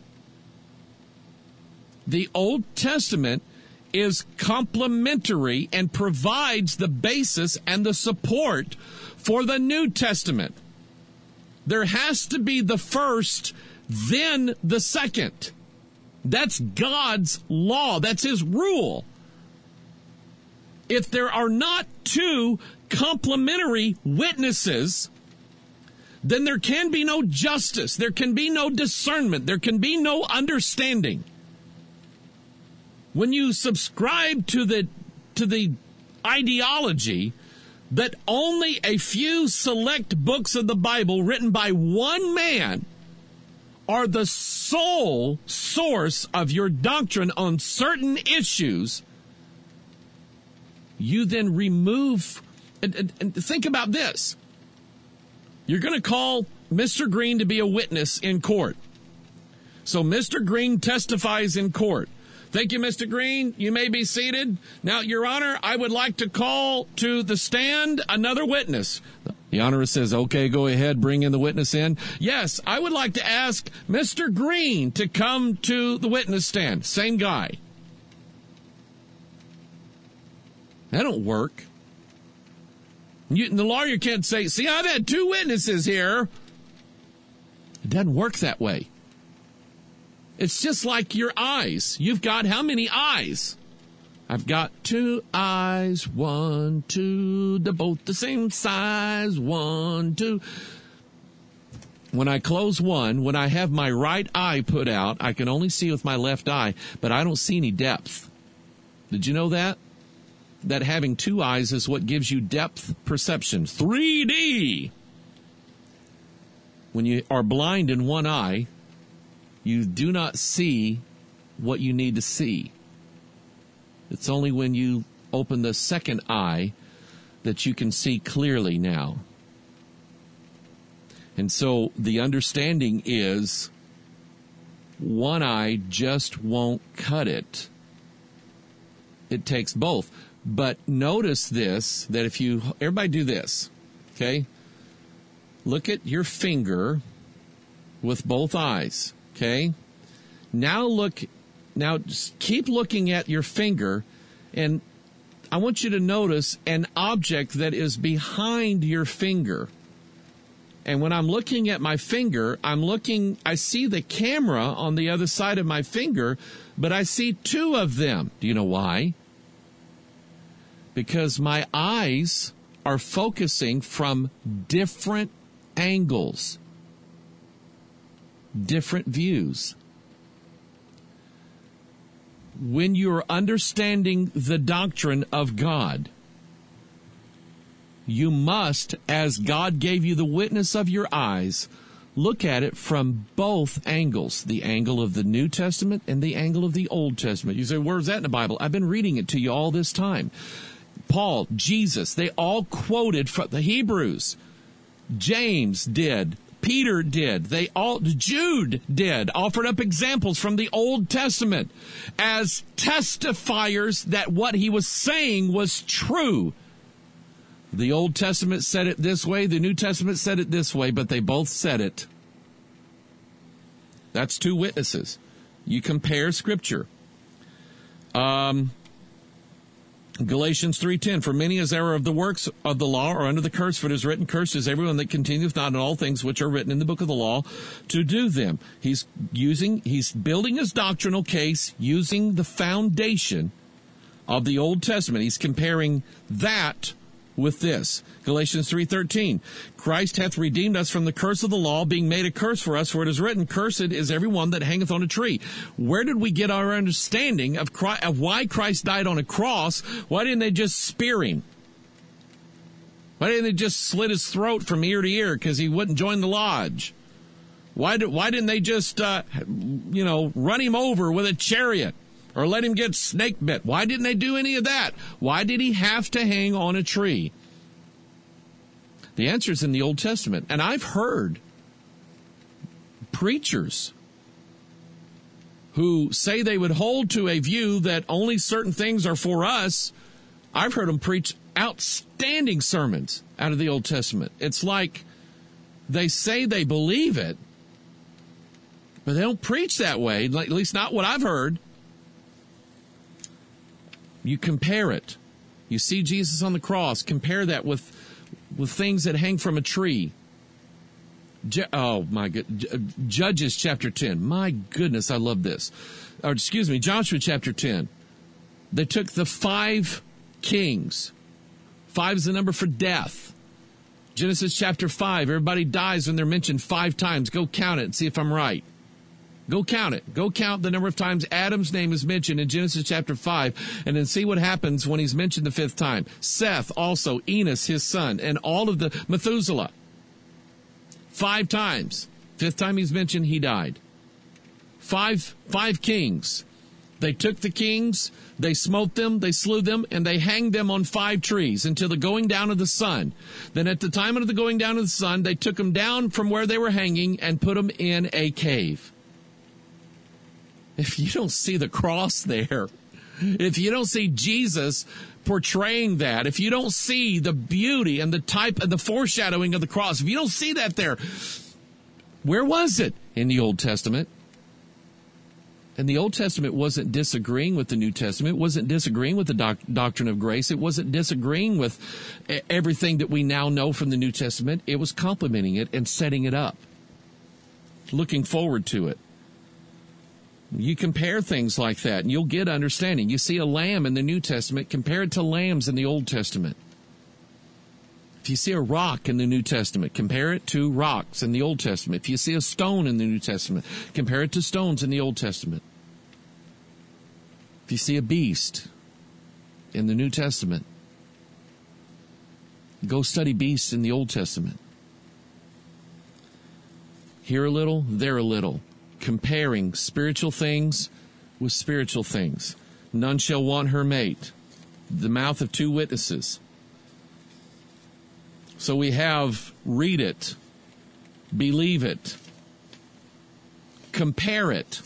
The Old Testament is complementary and provides the basis and the support for the New Testament. There has to be the first, then the second. That's God's law. That's his rule. If there are not two complementary witnesses, then there can be no justice. There can be no discernment. There can be no understanding. When you subscribe to the ideology that only a few select books of the Bible written by one man are the sole source of your doctrine on certain issues, you then remove, and think about this. You're going to call Mr. Green to be a witness in court. So Mr. Green testifies in court. Thank you, Mr. Green. You may be seated. Now, Your Honor, I would like to call to the stand another witness. The honorist says, okay, go ahead, bring in the witness in. Yes, I would like to ask Mr. Green to come to the witness stand. Same guy. That don't work. The lawyer can't say, see, I've had two witnesses here. It doesn't work that way. It's just like your eyes. You've got how many eyes? I've got two eyes, 1, 2, they're both the same size, 1, 2. When I close one, when I have my right eye put out, I can only see with my left eye, but I don't see any depth. Did you know that? That having two eyes is what gives you depth perception. 3D. When you are blind in one eye, you do not see what you need to see. It's only when you open the second eye that you can see clearly now. And so the understanding is one eye just won't cut it. It takes both. But notice this, that if you, everybody do this, okay? Look at your finger with both eyes, okay? Now just keep looking at your finger, and I want you to notice an object that is behind your finger. And when I'm looking at my finger, I see the camera on the other side of my finger, but I see two of them. Do you know why? Because my eyes are focusing from different angles, different views. When you're understanding the doctrine of God, you must, as God gave you the witness of your eyes, look at it from both angles, the angle of the New Testament and the angle of the Old Testament. You say, where's that in the Bible? I've been reading it to you all this time. Paul, Jesus, they all quoted from the Hebrews. James did. Peter did. Jude did, offered up examples from the Old Testament as testifiers that what he was saying was true. The Old Testament said it this way, the New Testament said it this way, but they both said it. That's two witnesses. You compare Scripture. Galatians 3:10, for many as error of the works of the law are under the curse, for it is written, cursed is everyone that continueth not in all things which are written in the book of the law to do them. He's building his doctrinal case using the foundation of the Old Testament. He's comparing that with this. Galatians 3:13, Christ hath redeemed us from the curse of the law, being made a curse for us, for it is written, cursed is every one that hangeth on a tree. Where did we get our understanding of why Christ died on a cross? Why didn't they just spear him? Why didn't they just slit his throat from ear to ear because he wouldn't join the lodge? Why didn't they just, run him over with a chariot? Or let him get snake bit? Why didn't they do any of that? Why did he have to hang on a tree? The answer is in the Old Testament. And I've heard preachers who say they would hold to a view that only certain things are for us. I've heard them preach outstanding sermons out of the Old Testament. It's like they say they believe it, but they don't preach that way, at least not what I've heard. You compare it. You see Jesus on the cross. Compare that with things that hang from a tree. Judges chapter 10. My goodness, I love this. Joshua chapter 10. They took the 5 kings. 5 is the number for death. Genesis chapter 5. Everybody dies when they're mentioned 5 times. Go count it and see if I'm right. Go count it. Go count the number of times Adam's name is mentioned in Genesis chapter 5, and then see what happens when he's mentioned the 5th time. Seth also, Enos, his son, and all of the Methuselah. 5 times. 5th time he's mentioned, he died. Five kings. They took the kings, they smote them, they slew them, and they hanged them on 5 trees until the going down of the sun. Then at the time of the going down of the sun, they took them down from where they were hanging and put them in a cave. If you don't see the cross there, if you don't see Jesus portraying that, if you don't see the beauty and the type and the foreshadowing of the cross, if you don't see that there, where was it in the Old Testament? And the Old Testament wasn't disagreeing with the New Testament. It wasn't disagreeing with the doctrine of grace. It wasn't disagreeing with everything that we now know from the New Testament. It was complementing it and setting it up, looking forward to it. You compare things like that, and you'll get understanding. You see a lamb in the New Testament, compare it to lambs in the Old Testament. If you see a rock in the New Testament, compare it to rocks in the Old Testament. If you see a stone in the New Testament, compare it to stones in the Old Testament. If you see a beast in the New Testament, go study beasts in the Old Testament. Here a little, there a little. Comparing spiritual things with spiritual things. None shall want her mate. The mouth of 2 witnesses. So we have read it, believe it, compare it.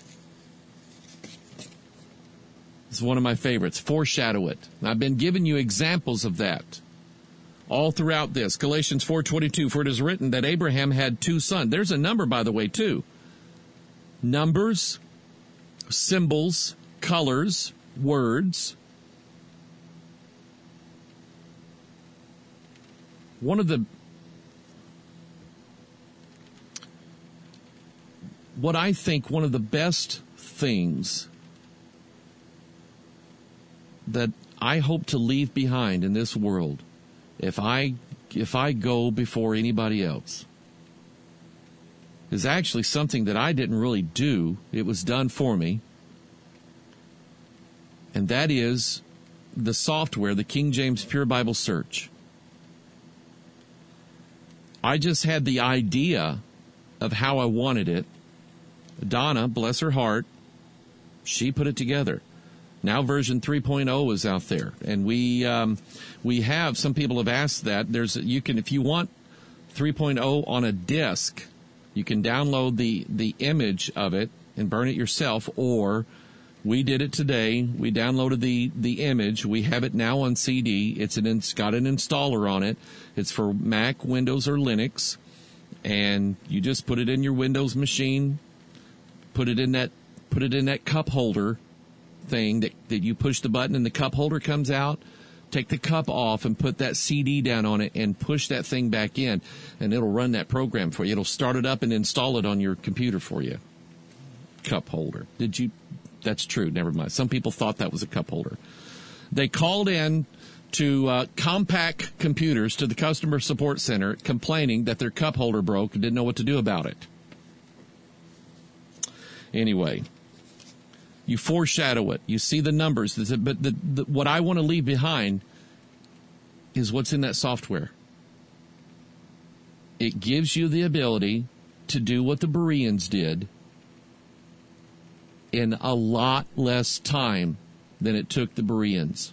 It's one of my favorites. Foreshadow it. I've been giving you examples of that all throughout this. Galatians 4:22, for it is written that Abraham had 2 sons. There's a number, by the way, too. Numbers, symbols, colors, words. What I think one of the best things that I hope to leave behind in this world, if I go before anybody else, is actually something that I didn't really do. It was done for me. And that is the software, the King James Pure Bible Search. I just had the idea of how I wanted it. Donna, bless her heart, she put it together. Now version 3.0 is out there, and we have, some people have asked that. If you want 3.0 on a disc, you can download the image of it and burn it yourself, or we did it today. We downloaded the image. We have it now on CD. It's got an installer on it. It's for Mac, Windows, or Linux, and you just put it in your Windows machine. Put it in that cup holder thing that you push the button and the cup holder comes out. Take the cup off and put that CD down on it and push that thing back in, and it'll run that program for you. It'll start it up and install it on your computer for you. Cup holder. That's true. Never mind. Some people thought that was a cup holder. They called in to Compaq Computers, to the customer support center, complaining that their cup holder broke and didn't know what to do about it. Anyway, you foreshadow it. You see the numbers. But what I want to leave behind is what's in that software. It gives you the ability to do what the Bereans did in a lot less time than it took the Bereans.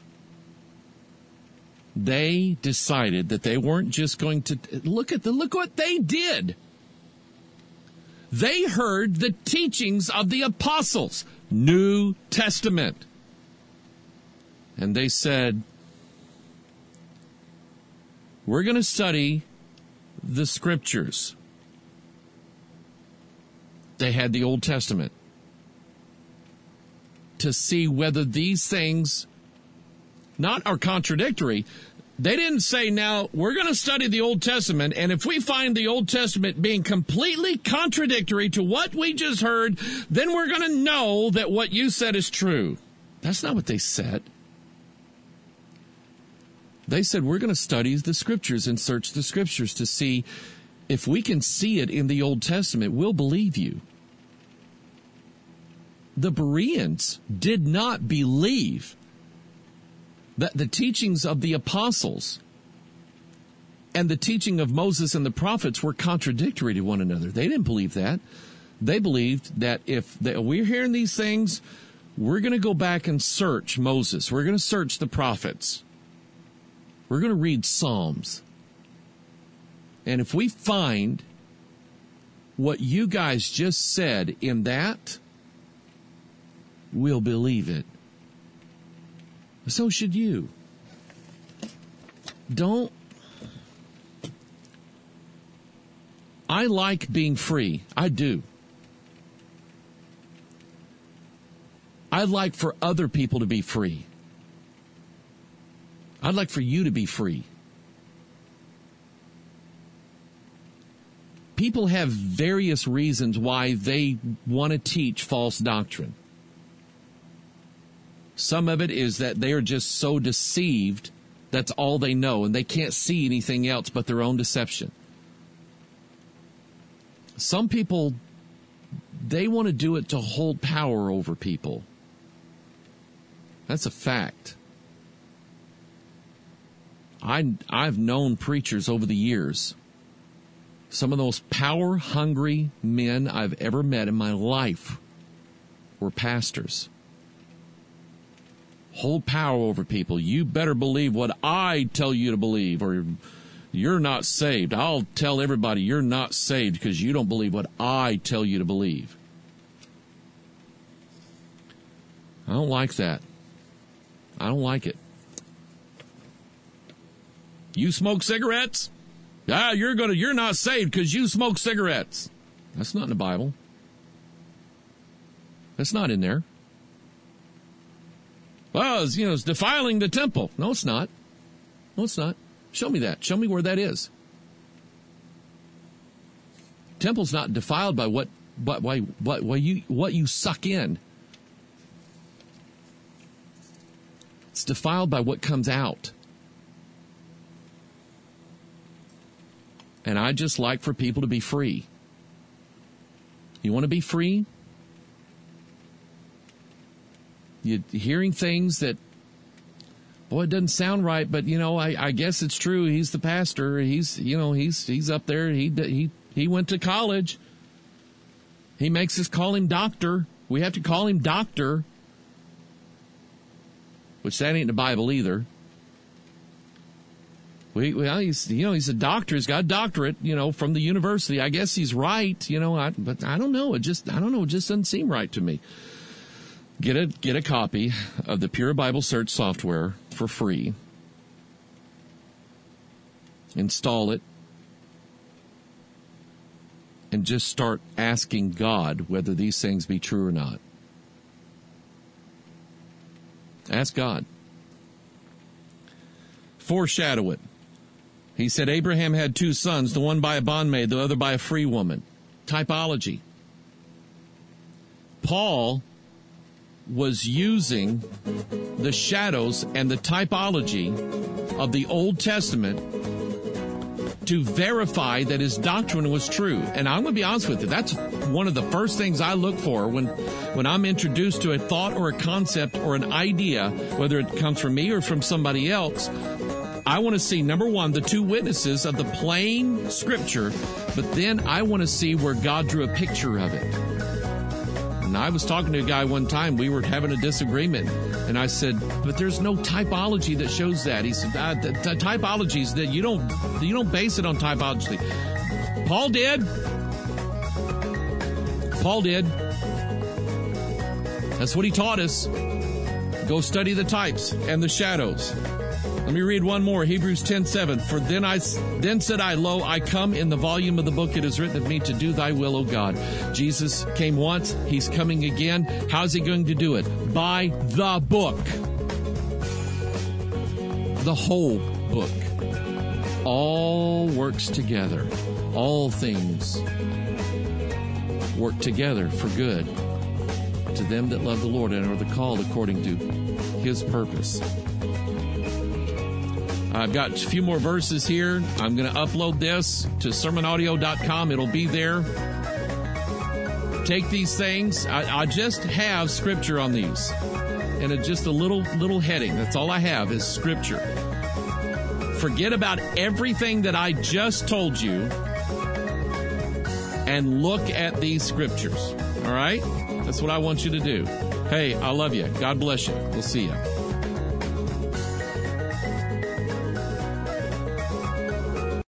They decided that they weren't just going to look what they did. They heard the teachings of the apostles, New Testament. And they said, we're going to study the scriptures. They had the Old Testament to see whether these things not are contradictory. They didn't say, now, we're going to study the Old Testament, and if we find the Old Testament being completely contradictory to what we just heard, then we're going to know that what you said is true. That's not what they said. They said, we're going to study the Scriptures and search the Scriptures to see if we can see it in the Old Testament, we'll believe you. the Bereans did not believe that the teachings of the apostles and the teaching of Moses and the prophets were contradictory to one another. They didn't believe that. They believed that if we're hearing these things, we're going to go back and search Moses. We're going to search the prophets. We're going to read Psalms. And if we find what you guys just said in that, we'll believe it. So should you. I like being free. I do. I'd like for other people to be free. I'd like for you to be free. People have various reasons why they want to teach false doctrine. Some of it is that they are just so deceived, that's all they know, and they can't see anything else but their own deception. Some people, they want to do it to hold power over people. That's a fact. I've known preachers over the years. Some of the most power-hungry men I've ever met in my life were pastors. Hold power over people. You better believe what I tell you to believe, or you're not saved. I'll tell everybody you're not saved because you don't believe what I tell you to believe. I don't like that. I don't like it. You smoke cigarettes? You're not saved because you smoke cigarettes. That's not in the Bible. That's not in there. Well, it's defiling the temple. No, it's not. No, it's not. Show me that. Show me where that is. Temple's not defiled by what you suck in. It's defiled by what comes out. And I just like for people to be free. You want to be free? You're hearing things that, boy, it doesn't sound right, but I guess it's true. He's the pastor. He's up there. He went to college. He makes us call him doctor. We have to call him doctor, which that ain't in the Bible either. He's a doctor. He's got a doctorate, from the university. I guess he's right, but I don't know. It just doesn't seem right to me. Get a copy of the Pure Bible Search software for free. Install it. And just start asking God whether these things be true or not. Ask God. Foreshadow it. He said Abraham had two sons, the one by a bondmaid, the other by a free woman. Typology. Paul was using the shadows and the typology of the Old Testament to verify that his doctrine was true. And I'm going to be honest with you, that's one of the first things I look for when I'm introduced to a thought or a concept or an idea, whether it comes from me or from somebody else. I want to see, number one, the two witnesses of the plain scripture, but then I want to see where God drew a picture of it. And I was talking to a guy one time, we were having a disagreement, and I said, but there's no typology that shows that. He said, the typology is that you don't base it on typology. Paul did. That's what he taught us. Go study the types and the shadows. Let me read one more, Hebrews 10:7. For then said I, lo, I come in the volume of the book. It is written of me to do thy will, O God. Jesus came once. He's coming again. How's he going to do it? By the book. The whole book. All works together. All things work together for good to them that love the Lord and are the called according to his purpose. I've got a few more verses here. I'm going to upload this to sermonaudio.com. It'll be there. take these things. I just have scripture on these, and just a little heading. That's all I have is scripture. Forget about everything that I just told you and look at these scriptures. All right? That's what I want you to do. Hey, I love you. God bless you. We'll see you.